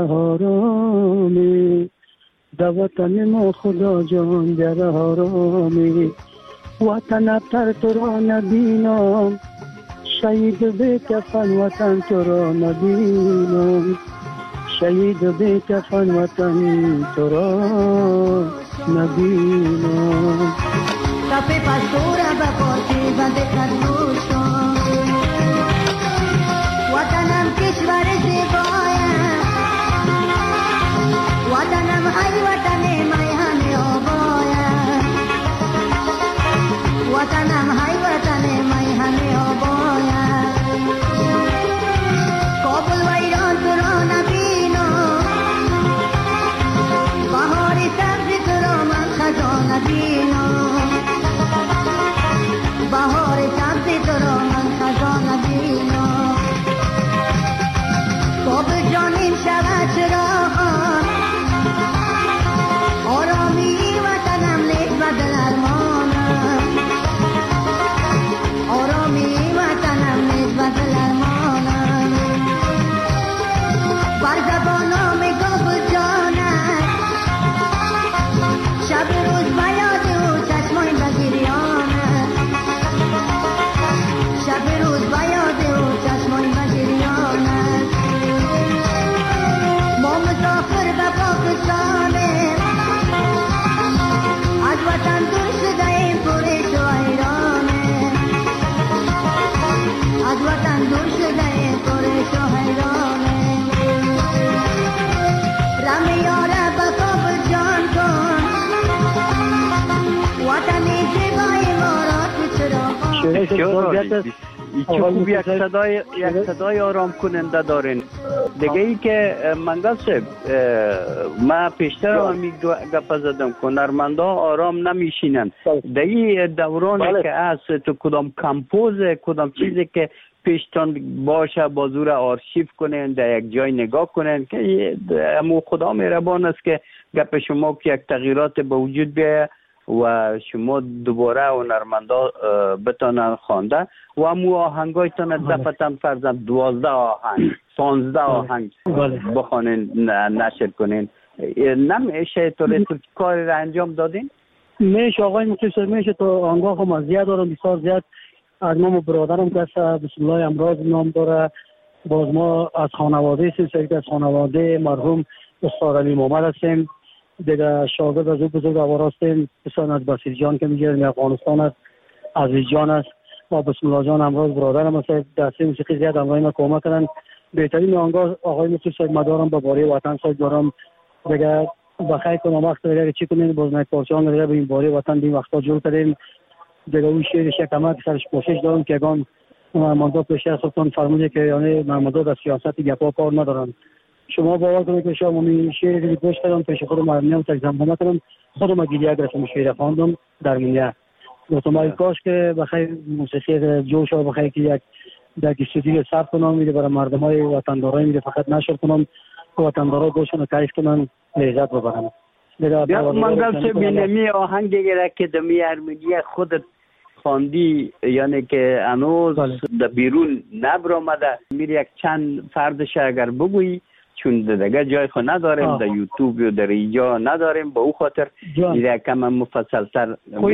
حرامی در وطن ما خدا جان در حرامی وطن ابتر تو را نبینم شهید به کفن وطن تو را نبینم شهید به کفن وطن تو را نبینم تپه پشتوره به پاسی و دقت گوش کن وطنم کشور زیبایم وطنم ای وطن می همه آبایم وطنم ای وطن می همه آبایم کابل و ایران تو را نبینم بهار سبز تو را من خزان نبینم بهار سبز تو را من خزان نبینم کابل جانیم شود چراغان آرامی وطنم لیک و دل ارمانم آرامی وطنم لیک و دل ارمانم خوب یک صدای آرام کننده دارین. دیگه ای که منگل صاحب ما پیشتر همی گپ زدم که هنرمندا آرام نمیشینن. دیگه دورانی که از تو کدام کمپوز کدام چیزی که پیشتان باشه بازور آرشیو کنین در یک جای نگاه کنین که امو خدا مهربان است که گپ شما که یک تغییرات به وجود بیاید و شما دوباره هنرمندا بتانن خوانده و امو آهنگایتان دفتن فرضاً 12 آهنگ 15 آهنگ بخوانین نشر کنین. نمیشه تو کاری را انجام دادین؟ میشه آقای مقتصر، میشه تو آنگاه هم زیاد دارم، بسیار زیاد. از ما برادرم که بسم الله امراض نام داره، باز ما از خانواده سلسله از خانواده مرحوم استاد علی محمد هستیم. دیگه شاگرد از او بزرگوار هستیم، بسیار از بصیر جان که میگه افغانستان است، عزیز جان است و بسم الله جان امراض برادرم است. دسته موسیقی زیاد همراه ما کمک کردن. بهترین آنگاه آقای مقتصر مدارم به باره وطن سایت دارم. دیگه بخیر کنم وقت دیگه چی کنین باز نه پارچه‌ها دیگه به این باره وطن این وقتا جور کردیم. دیگه اون شعرش کمک سرش کوشش دارم که گام هنرمندا پیشتر سلطان فرموده که یعنی هنرمندا در سیاست گپا کار ندارن. شما باور کنید که شما من شعر رو گوش کردم پیش خودم مرمیام ترجمه کردم، خودم گریه گرفتم شعر خواندم در منیا. گفتم کاش که بخیر موسیقی جوش و بخیر که یک در استودیو ثبت کنم میده برای مردمای وطندارای میده، فقط نشر کنم که وطندارا گوشون کیف کنن لذت ببرن. منگل صاحب اینمی آهنگ دیگه که دمی ارمنی خودت خواندی یعنی که هنوز در بیرون نبرآمده، میری یک چند فردش اگر بگویی چون دیگه جای خو نداریم در یوتیوب و در اینجا نداریم، به او خاطر میره کم مفصل‌تر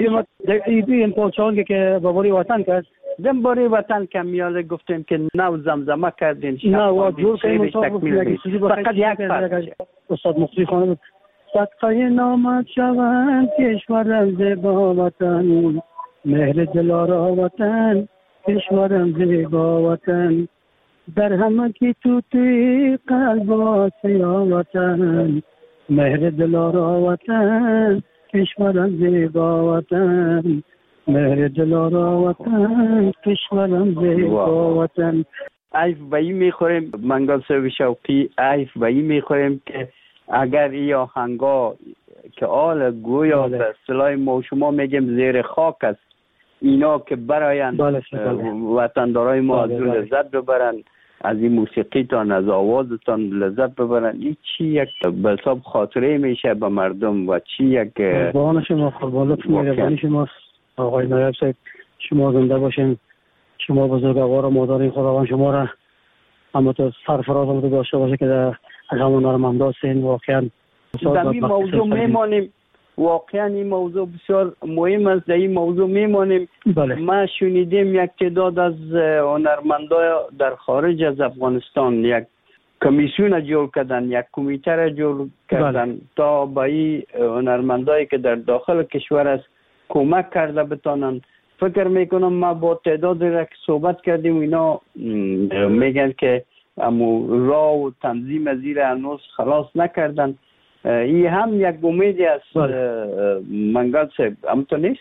این پارچه‌ای که با باری وطن کرد دم باری وطن که میاله گفتیم که نو زمزمه کردین نه و جور کنیم فقط یک فرد استاد مختی خانم صدقه نامت شوند کشورم زیبا وطن، مهر دلارا وطن کشورم زیبا وطن، در همه کی توی قلب آسیا وطن، مهر دلارا وطن کشورم زیبا وطن، مهر دلارا وطن کشورم زیبا وطن. عیف به این میخوریم منگل صاحب شوقی، عیف به این میخوریم که اگر این آهنگا که آل گویا به اصطلاح ما شما میگیم زیر خاک است، اینا که براین وطندارای ما از لذت ببرن، از این موسیقیتان از آوازتان لذت ببرن، این چی یک به حساب خاطره میشه به مردم و چی یک قربان شما خربالت مهربانی شماست آقای نایب صاحب. شما زنده باشین، شما بزرگوار و مادرین خداوند شما را اما تو سرفراز آمده داشته باشه که در همون هنرمندا هستین. واقعا در این موضوع میمانیم، واقعا این موضوع بسیار مهم است، در این موضوع میمانیم. ما شنیدیم یک تعداد از هنرمندا در خارج از افغانستان یک کمیسیون جور کردن، یک کمیته را جور کردن تا به این هنرمندایی که در داخل کشور است کمک کرده بتانن. فکر میکنم ما با تعداد را که صحبت کردیم اینا میگن که امو راه و تنظیم زیر هنوز خلاص نکردن. این هم یک امیدی است منگل صاحب، همونطور نیست؟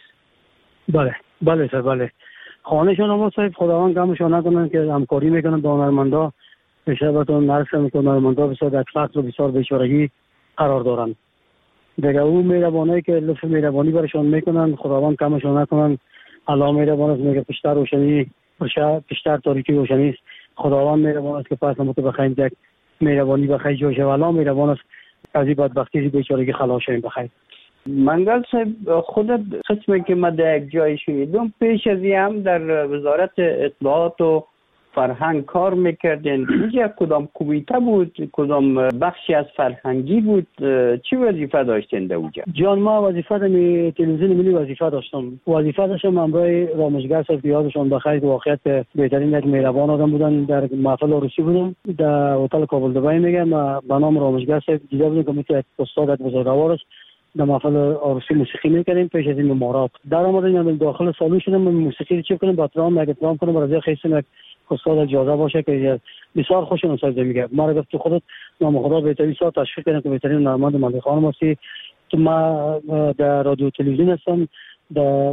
بله سر بله. خانهشان ما صاحب خداوند کمشان نکنن که همکاری میکنن با هنرمندا، بشبتون نرسه میکنن هنرمندا بسیار در فقر و بسیار بیچارگی قرار دارن. دیگه اون مهربانی که لطف مهربانی برشان میکنن خداوند کمشان نکنن. الله مهربان است، میگه پیشتر روشنی پیشتر تاریکی روشنی است. خداوند مهربان است که پس ما تو بخیر یک مهربانی بخیر جوشه و الله مهربان است از این بدبختی بیچارگی خلاص شویم بخیر. منگل صاحب خودت قسمی که ما در یک جای شنیدم پیش از این هم در وزارت اطلاعات و فرهنگ کار میکردین، اینجا کدام کمیته بود، کدام بخشی از فرهنگی بود، چی وظیفه داشتین در اونجا؟ جان ما وظیفه می تلویزیون ملی وظیفه داشتم، وظیفه داشتم همراه رامشگر صاحب که یادشون بخیر واقعیت بهترین یک مهربان آدم بودن. در محفل عروسی بودم در هتل کابل دبی میگم به نام رامشگر صاحب دیده بودم که مثل استاد بزرگوار است. در محفل عروسی موسیقی میکردیم. پیش از این ممارات در آمدیم داخل سالن شدم موسیقی چه کنیم با ترام نگترام کنم برای خیلی استاد اجازه باشه که بسیار خوشم سازده میگه. ما رو گفت تو خودت نام خدا بهتری سال تشویق کردن که بهترین هنرمند ملی خانم هستی. تو ما در رادیو تلویزیون هستم، در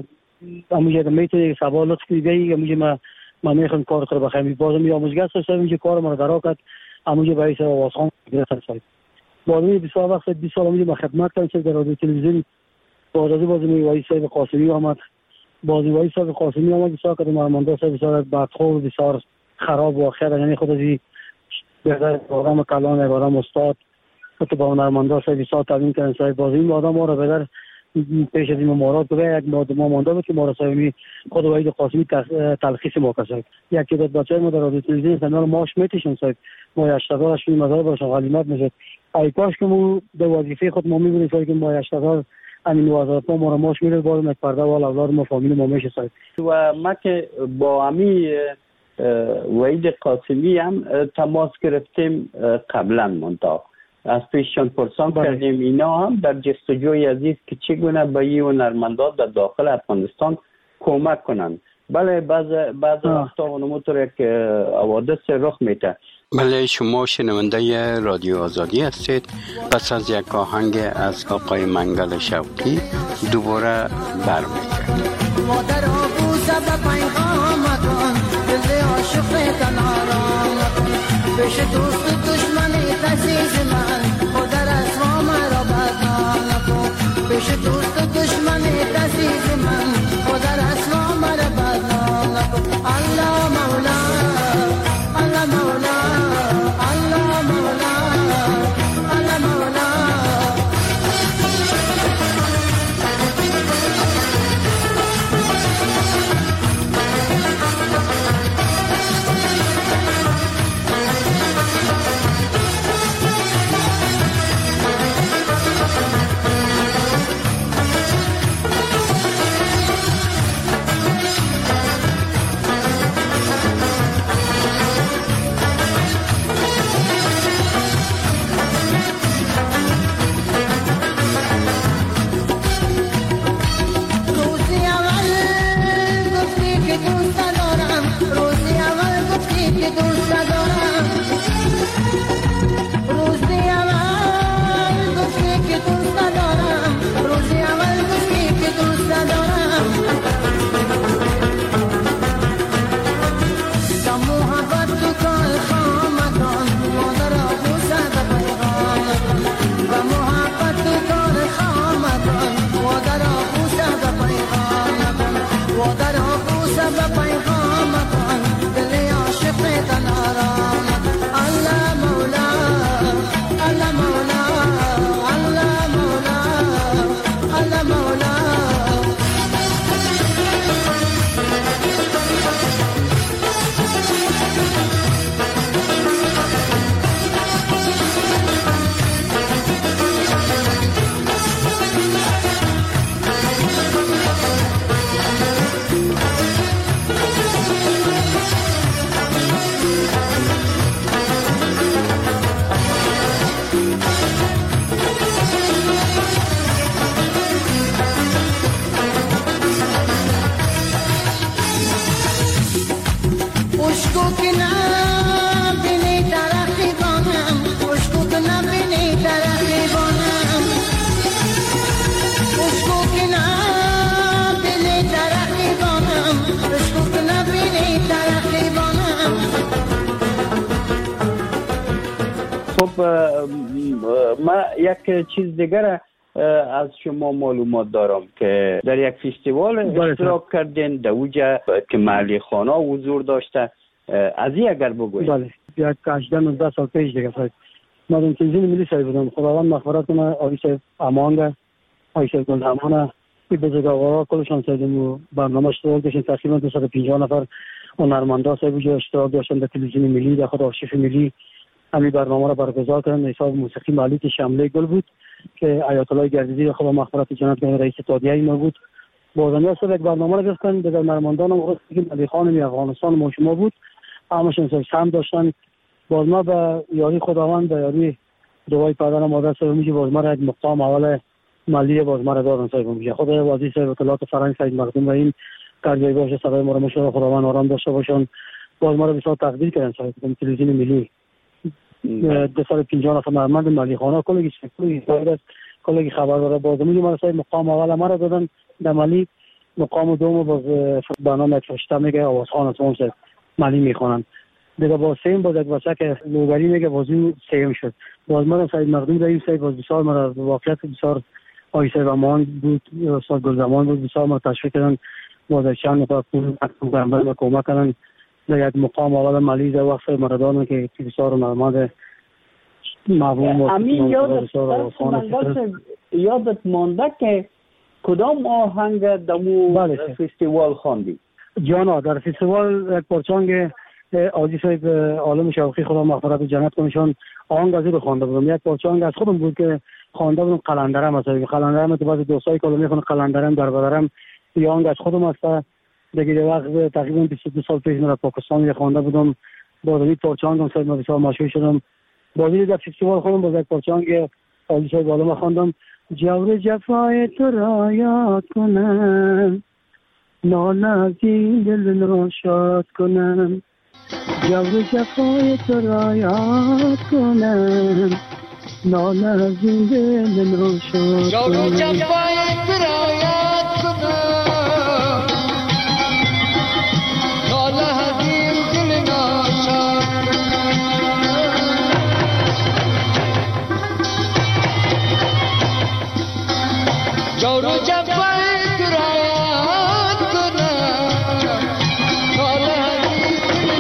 اموجه میتونه سوال لطف کنی بیایی اموجه ما میخوام کار کنم بخوام بازم یا آموزگار صاحب اینجا کار ما درا کرد اموجه برای سر آوازخوان گرفتن صاحب بازم 20 وقت 20 سال اموجه ما خدمت کردم در رادیو تلویزیون بازم وای صاحب قاسمی آمد وای صاحب قاسمی آمد بسیار کردم ارماندا صاحب بسیار بدخو بسیار خراب واقعا یعنی خود از بهتر برنامه کلان برنامه استاد تو با ارماندا صاحب بسیار تامین کردن صاحب بازم آدم ما رو بهتر پیش از این ممارات بگه یک ما مانده بود که ما را صاحبی خود وحید قاسمی تلخیص ما کرد یک که بچه ما در رادیو تلویزیون سنال ماش میتشن صاحب ما اشتغالش می مزار باشه غلیمت میشد ای کاش که ما دو وظیفه خود ما میبینیم که ما اشتغال همین وظایف ما را ماش میره باز یک پرده وال اولاد ما فامیل ما میشه صاحب و ما که با امی وحید قاسمی هم تماس گرفتیم قبلا منطقه از پیششان پرسان کردیم اینا هم در جستجوی عزیز که چگونه به این هنرمندان در داخل افغانستان کمک کنند. بله بعض وقتا اونموتور یک حوادث رخ میده. بله شما شنونده رادیو آزادی هستید. پس از یک آهنگ از آقای منگل شوقی دوباره برمیگردیم. مادر آبوزه به پیغام کن دل عاشق کناران کن بش دوست دشمن عزیز من مادر اسمام را بدنام کن بش دوست دشمن عزیز من مادر اسمام را بدنام کن الله مولا الله مولا الله مولا الله مولا ما یک چیز دیگر از شما معلومات دارم که در یک فستیوال اشتراک کردین در اوجا که محلی خانه حضور داشته از این اگر بگوید. بله یک 18-19 سال پیش دیگه صاحب ما در تلویزیون ملی صاحب بودم خداوند مغفرت کنه آقای صاحب امانگه آقای صاحب گلدمانه این بزرگوارا کلشان صاحب و برنامه اشتراک داشتن تقریبا 250 نفر هنرمندا صاحب اوجا اشتراک داشتن در تلویزیون ملی در خود آرشیف ملی همین برنامه را برگزار کردن. حساب موسیقی مالی که شمله گل بود که آیت الله گردیدی خدا مغفرت جنت کنه رئیس اتحادیه ما بود. بازم یک برنامه را گفتن به هنرمندان هم که علی خان افغانستان ما شما بود همشون هم داشتن. باز ما به یاری خداوند به یاری دوای پدر و مادر صاحب میگه باز ما را یک مقام اول مالی باز ما را دادن صاحب میگه خدا وازی صاحب اطلاعات فرنگ سید مقدم و این کارگاه باشه صدای ما را مشاور خداوند آرام داشته باشن. باز ما را بسیار تقدیر کردن صاحب تلویزیون ملی 250 نفر هنرمند مالی خانه کلگی خبر داره باز میگه ما صاحب مقام اول ما را دادن در مالی مقام دوم باز برنامه فرشته میگه آوازخان از اون ملی میخوانند. دیگه با سیم باز یک بچه که لوگری میگه بازی سیم شد. باز ما سید مقدوم داریم سید باز بسیار ما واقعیت بسیار آیسه زمان بود، استاد گل زمان بود، بسیار ما تشویق کردن باز چند نفر پول برنامه کمک کردن. دیگه یک مقام اول ملی در وقت مردان که بسیار مرماد معلوم امین یادت مانده که کدام آهنگ دمو فستیوال خواندی؟ جانا در فستیوال یک پرچانگ آجی صاحب عالم شوقی خدا مغفرت جنت کنشان آهنگ از این خوانده بودم. یک پرچانگ از خودم بود که خوانده بودم قلندرم. مثلا قلندرم تو بعض دوستای کلو میخونه قلندرم در بدرم یه آهنگ از خودم است. دیگه وقت تقریبا 22 سال پیش من پاکستان خوانده بودم. با این پرچانگ صاحب ما بسیار مشهور شدم. بازی در فستیوال خوندم با یک پرچانگ آجی صاحب عالم خواندم. جور جفای تو را یاد کنم، ناله از این دل ناشاد کنم. جور جفای تو را یاد کنم، ناله از این دل ناشاد کنم. جور جفای تو را یاد کنم، ناله از این دل ناشاد جور جفای تو را یاد کنم، ناله از این دل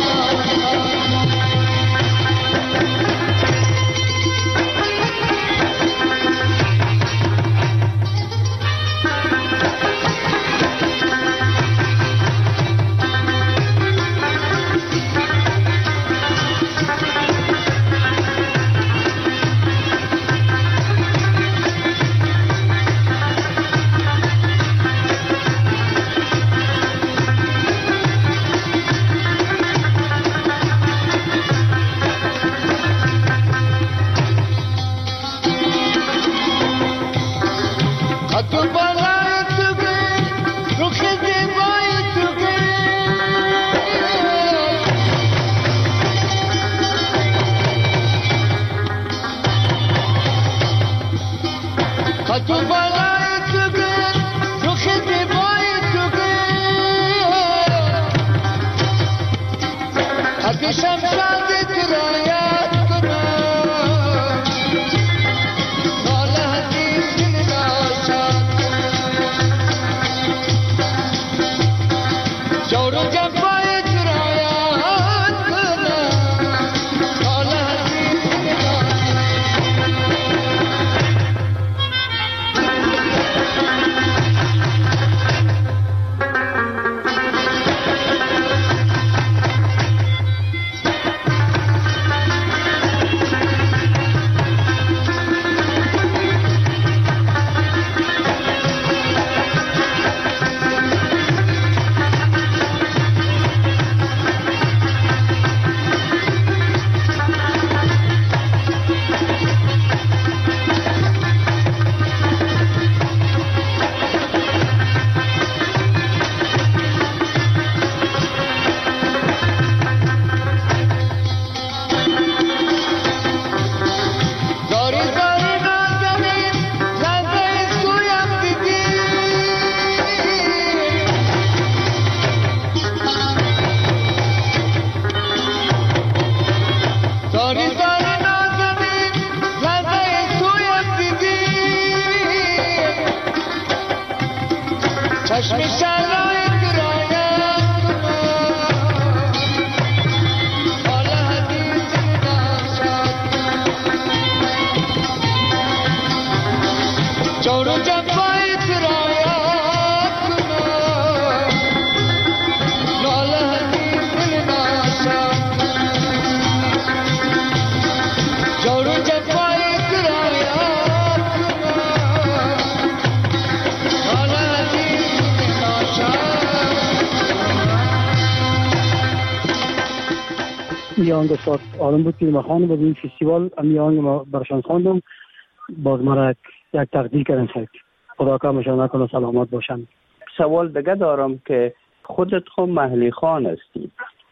آهنگ استاد عالم بود که ما خواندم باز این فستیوال امی آهنگ ما برشان خواندم. باز مرا یک تقدیر کردن شد. خدا کامشان نکنه سلامت باشن. سوال دیگه دارم که خودت خود محلی خان هستی.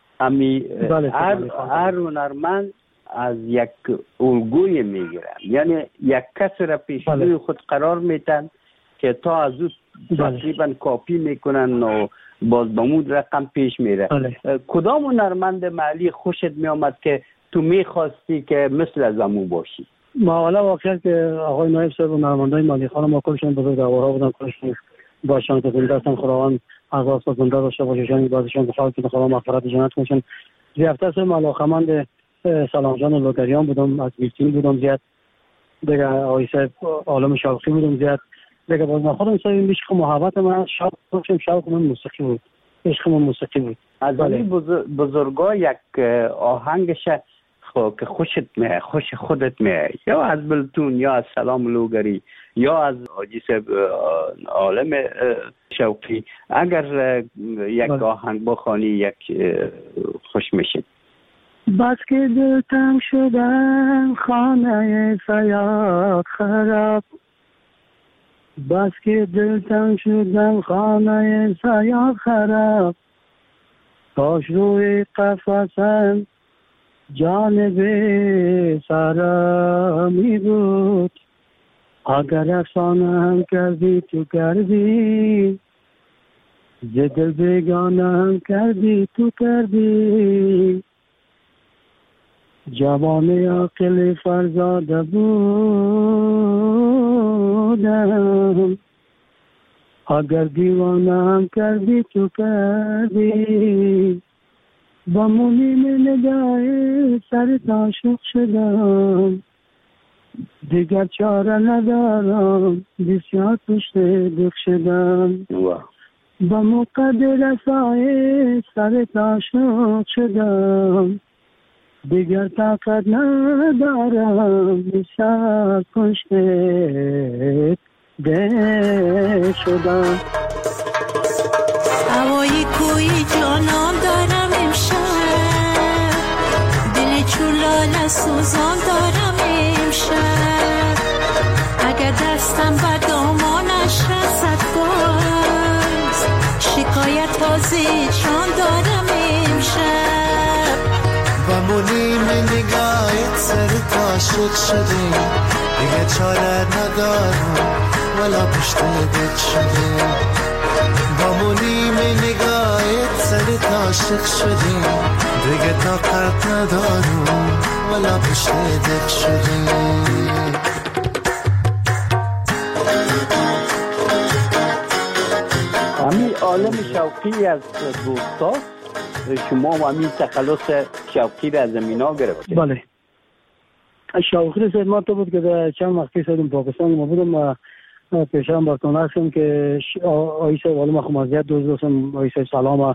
امی هر هنرمند از یک الگوی میگیرن، یعنی یک کس را پیش روی خود قرار میتن که تا از او تقریبا کاپی میکنن و باز با مود رقم پیش میره. کدام هنرمند محلی خوشت میامد که تو میخواستی که مثل از امو باشی؟ ما واقعیت که آقای نایب صاحب و هنرمندای محلی خانم ما کلشون بزرگوارا بودن، کلشون باشن که زنده هستن، خداوند عذاب و زنده داشته باششون، بعضیشون بخواد که خدا مغفرت جنت کنشن. زیادتر سر ملاخمند سلام جان لوگریان بودم، از بیلتین بودم زیاد، دیگه آقای صاحب عالم شوقی بودم زیاد، دیگه باز من خودم صاحب عشق محبت من شوق من موسیقی بود، عشق من موسیقی بود. از این بزرگا یک آهنگش که خوش خودت میه، یا از بلتون یا از سلام لوگری یا از حاجی صاحب عالم شوقی، اگر یک آهنگ بخوانی یک خوش میشید. بس که دل تنگ شدم خانه سیاد خراب، بس که دل تنگ شدم خانه سیاد خراب، کاش روی قفسم جانب سرا می بود، اگر افسانه هم کردی تو کردی، ز دل بیگانه هم کردی تو کردی. جوان عاقل فرزاده بودم، اگر دیوانه هم کردی تو کردی. با مونیم نگاه سرت عاشق شدم، دیگر چاره ندارم، بسیار پشت دق شدم. با مقدر رسای سرت عاشق شدم، دیگر طاقت ندارم، بسیار پشت دق شدم. هوای کوی جانم دارم امشب، دل چولال سوزان دارم امشب، اگر دستم بر دامانش رسد باز، شکایت تازه چان دارم امشب. با منیم نگاهت سرت عاشق شده، دیگه چاره ندارم ولا پشت دق شده. با منیم نگاهت سرت عاشق شده، دیگه طاقت ندارم ولا پشت دق شده. همین عالم شوقی از دوستا شما و همین تخلص شوقی را از زمینا گرفتید؟ بله، شوقی رسید ما تو بود که چند وقتی سایدم پاکستان ما بودم، پیشم برکن هستم که آیسه والم خمازیت دوستم، آیسه سلام،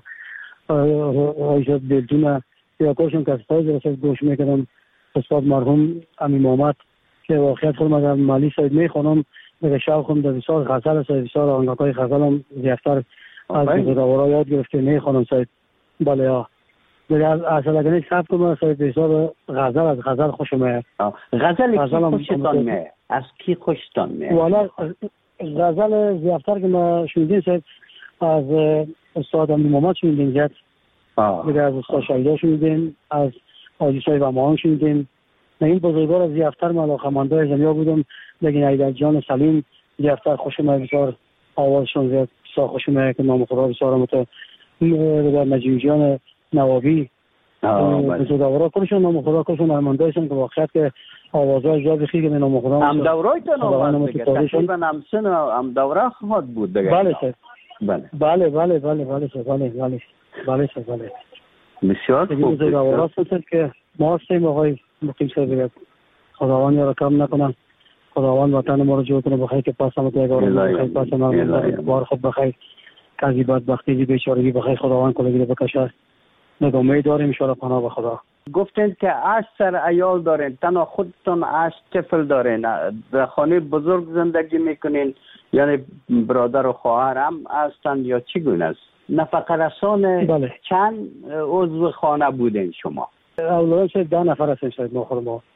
آیسه دلتون یا کاشم که استاز رسید گوش میکردم استاد مرحوم امی محمد که واقعیت خودم در مالی ساید میخونم، به شوقم در بسیار غزل است، بسیار آهنگای غزلم زیادتر از بزرگوارا یاد گرفته میخونم ساید. بله ها دیگه اصلا اگر نیست سب کنم ساید بسیار غزل از غزل خوشم میاد. غزل کی خوشتان میاد؟ از کی خوشتان میاد؟ والا غزل زیادتر که ما شنیدیم ساید از استاد امی محمد شنیدیم زیاد، دیگه از استاد شایده شنیدیم، از حاجی صاحب امان شنیدیم. این بزرگوار زیادتر ملاخمندای زمیا بودم، لیکن ایدر جان سلیم زیادتر خوشم میاد، بسیار آوازشون زیاد بسیار خوشم میاد که نام خدا بسیار مت نجیب جان نوابی بزرگوارا کلشون نام خدا کلشون هنرمندایشون که واقعیت که آوازهای زیاد خیلی که نام خدا هم دورای تا نام دیگه تقریبا هم سن هم دوره خواهد بود دیگه. بله سر بله بله سر بله سر بسیار خوب. بزرگوارا هستن که ما هستیم آقای مقیم سر بگرد، خداوند یا را کم نکنن، خداوند وطن ما رو جور کنه بخیر که پاس هم تیگار بخیر، پاس هم بار خود بخیر، کسی بدبختی بیچارگی بخیر خداوند کلگی بکشه. نگامی داریم انشاءالله پناه به خدا. گفتین که 8 سر عیال دارین، تنها خودتون 8 طفل دارین، در خانه بزرگ زندگی میکنین یعنی برادر و خواهر هم هستن یا چی گونه است؟ نفقه رسان بله. چند عضو خانه بودین شما؟ اولادم شاید 10 نفر هستیم شاید ما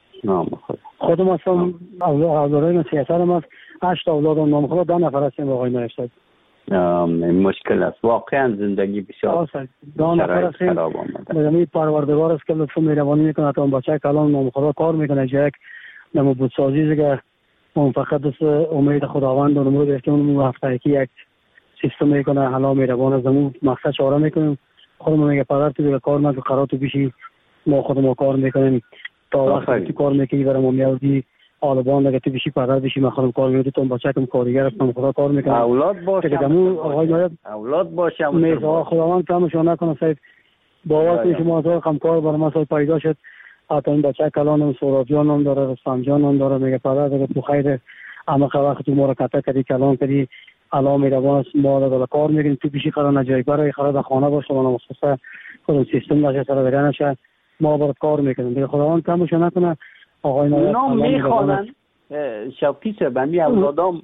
خودم هستم، اولادای من 3 سرم هست، 8 اولادم نام خدا 10 نفر هستیم آقای نایب شاید. مشکل است واقعا زندگی بسیار شرایط خراب آمده. می پروردگار است که لطف مهربانی میکنه تا اون بچه کلام نام خدا کار میکنه جک نمو بودسازی دیگه اون فقط است امید خداوند و نمود که اون هفته یک سیستم میکنه حالا میروان از اون مقصد چاره میکنیم. خودمون میگه پدر تو دیگه کار نکن قرار تو بشی ما خودمون کار میکنیم تا وقتی تو کار میکنی برای ما میادی آلبان دیگه تو بشی پدر بشی من خودم کار میکنم تو بچه‌م کارگر هستم خدا کار میکنم اولاد باشه اولاد باشه میزا خداوند کمشون نکنه صاحب باور کنید شما تو کم کار برای ما پیدا شد حتی این بچه کلان سوراب جان هم داره رستم جان هم داره میگه پدر دیگه تو خیر اما وقت تو ما رو کتا کردی کلان کردی الان میروان ما رو کار میکنیم تو بشی قرار نجای برای خراب خانه باشه ما مخصوصا خودم سیستم نشه سر دیگه نشه ما برات کار میکنیم دیگه خداوند کمش نکنه آقای نام میخوانن شوقی بندی اولادام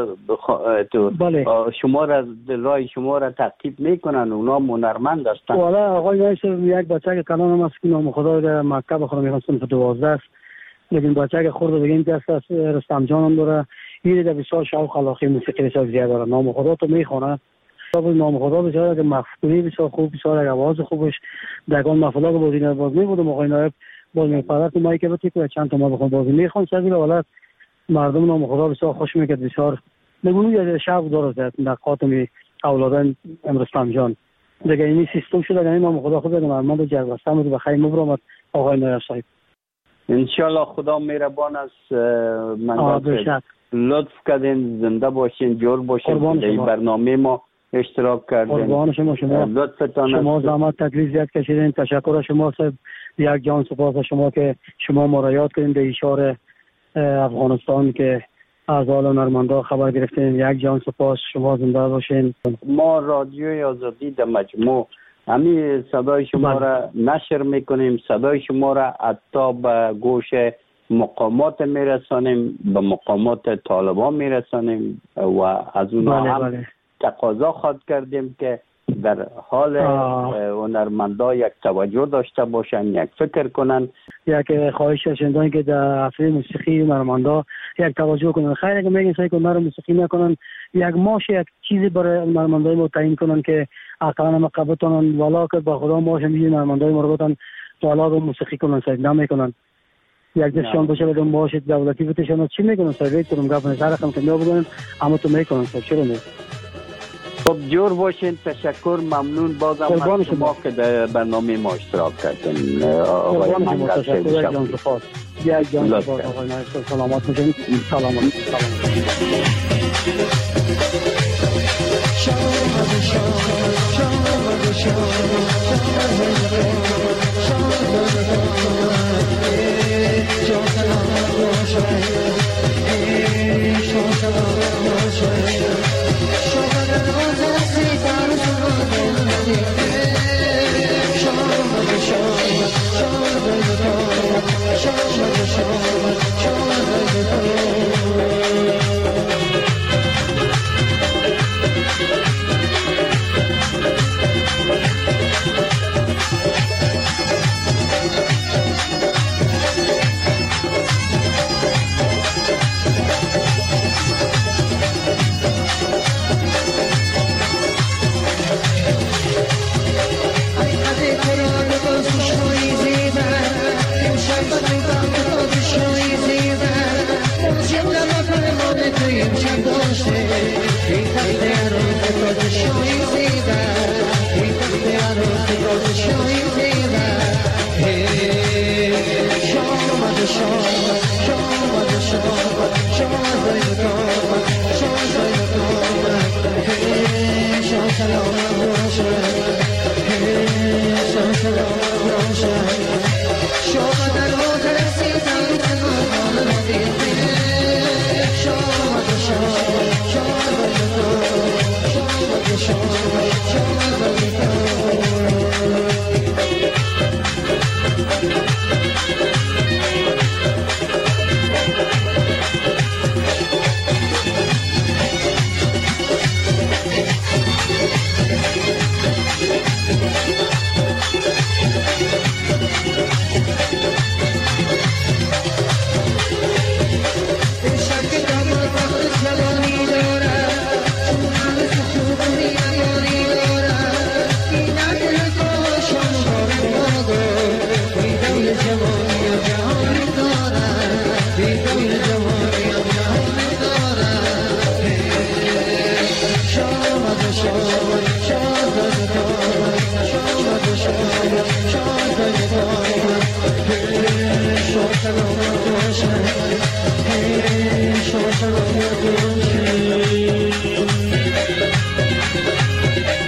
شما را رای شما را تعقیب میکنن اونا هنرمند هستن والا آقای نایسر یک بچه که کلان هم است که نام خدا در مکتب بخورم میخواستم صنف 12 است لیکن بچه که خورده دیگه این دست است رستم جان هم داره این در بسیار شوق خلاقی موسیقی بسیار زیاد داره نام خدا تو میخونه نام خدا بسیار که مفهومی بسیار خوب بسیار آواز خوبش دگان مفلا که بازی باز میبودم آقای نایب باز میپرد تو مایی که بتی که چند تا ما بخون بازی میخوان سبیل ولات مردم نام خدا بسیار خوش میکرد بسیار نگونو یه شب داره نقاط می اولادان رستم جان دیگه این سیستم شده دیگه نام خدا خود دیگه من جذبستم بود بخیر مبرم آقای نایب صاحب ان شاء الله خدا مهربان است من لطف کردین زنده باشین جور باشین در برنامه ما اشتراک کردین قربان شما لطفتان شما زحمت تکلیف زیاد کشیدین تشکر از شما صاحب یک جان سپاس از شما که شما ما را یاد کردین در اشاره افغانستان که از حال هنرمندا خبر گرفتین یک جان سپاس شما زنده باشین ما رادیوی آزادی در مجموع همین صدای شما را نشر میکنیم صدای شما را حتی به گوش مقامات میرسانیم به مقامات طالبان میرسانیم و از اونها هم تقاضا خواد کردیم که در حال هنرمندا یک توجه داشته باشن یک فکر کنن یک خواهش شنیدن که در افری موسیقی هنرمندا یک توجه کنن خیر اگه میگن سعی کنن رو موسیقی نکنن یک ماش یک چیزی برای هنرمندای ما تعیین کنن که اقلا مقبتون والا که با خدا ماش میگن هنرمندای ما رو بتن والا رو موسیقی کنن سعی نمیکنن یک دستشان باشه بدون ماش دولتی بتشن چی میکنن سعی کنم گفتن سر رقم که میابودن اما تو میکنن سعی چرا نه خب جور باشین تشکر ممنون بازم از شما که در برنامه ما اشتراک کردین آقای منگل یک جان سپاس آقای نایب سلامت باشین سلامت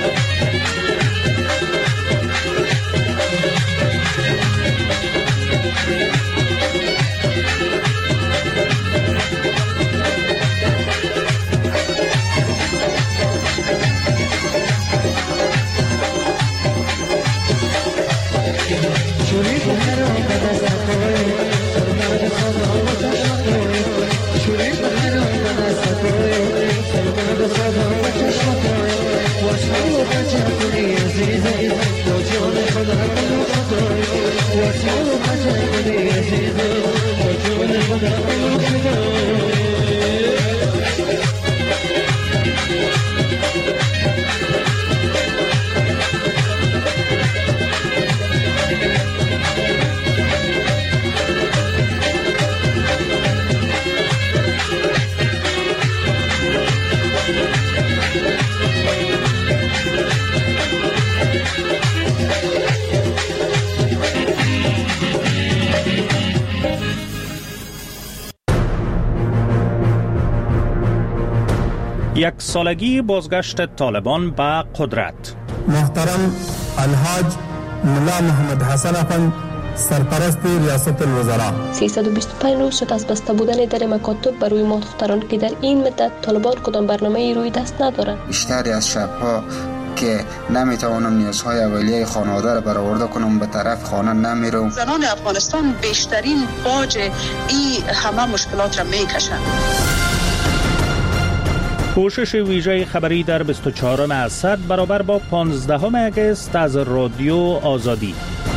یک سالگی بازگشت طالبان به قدرت. محترم الحاج ملا محمد حسن افند سرپرست ریاست الوزراء 325 روز شد از بسته بودن در مکاتب بر روی ما دختران که در این مدت طالبان کدام برنامه روی دست ندارند. بیشتری از شبها که نمیتوانم نیازهای اولیه خانواده را برآورده کنم به طرف خانه نمیرم. زنان افغانستان بیشترین باج این همه مشکلات را میکشند. پوشش ویژه خبری در 24 اسد برابر با 15 اگست از رادیو آزادی.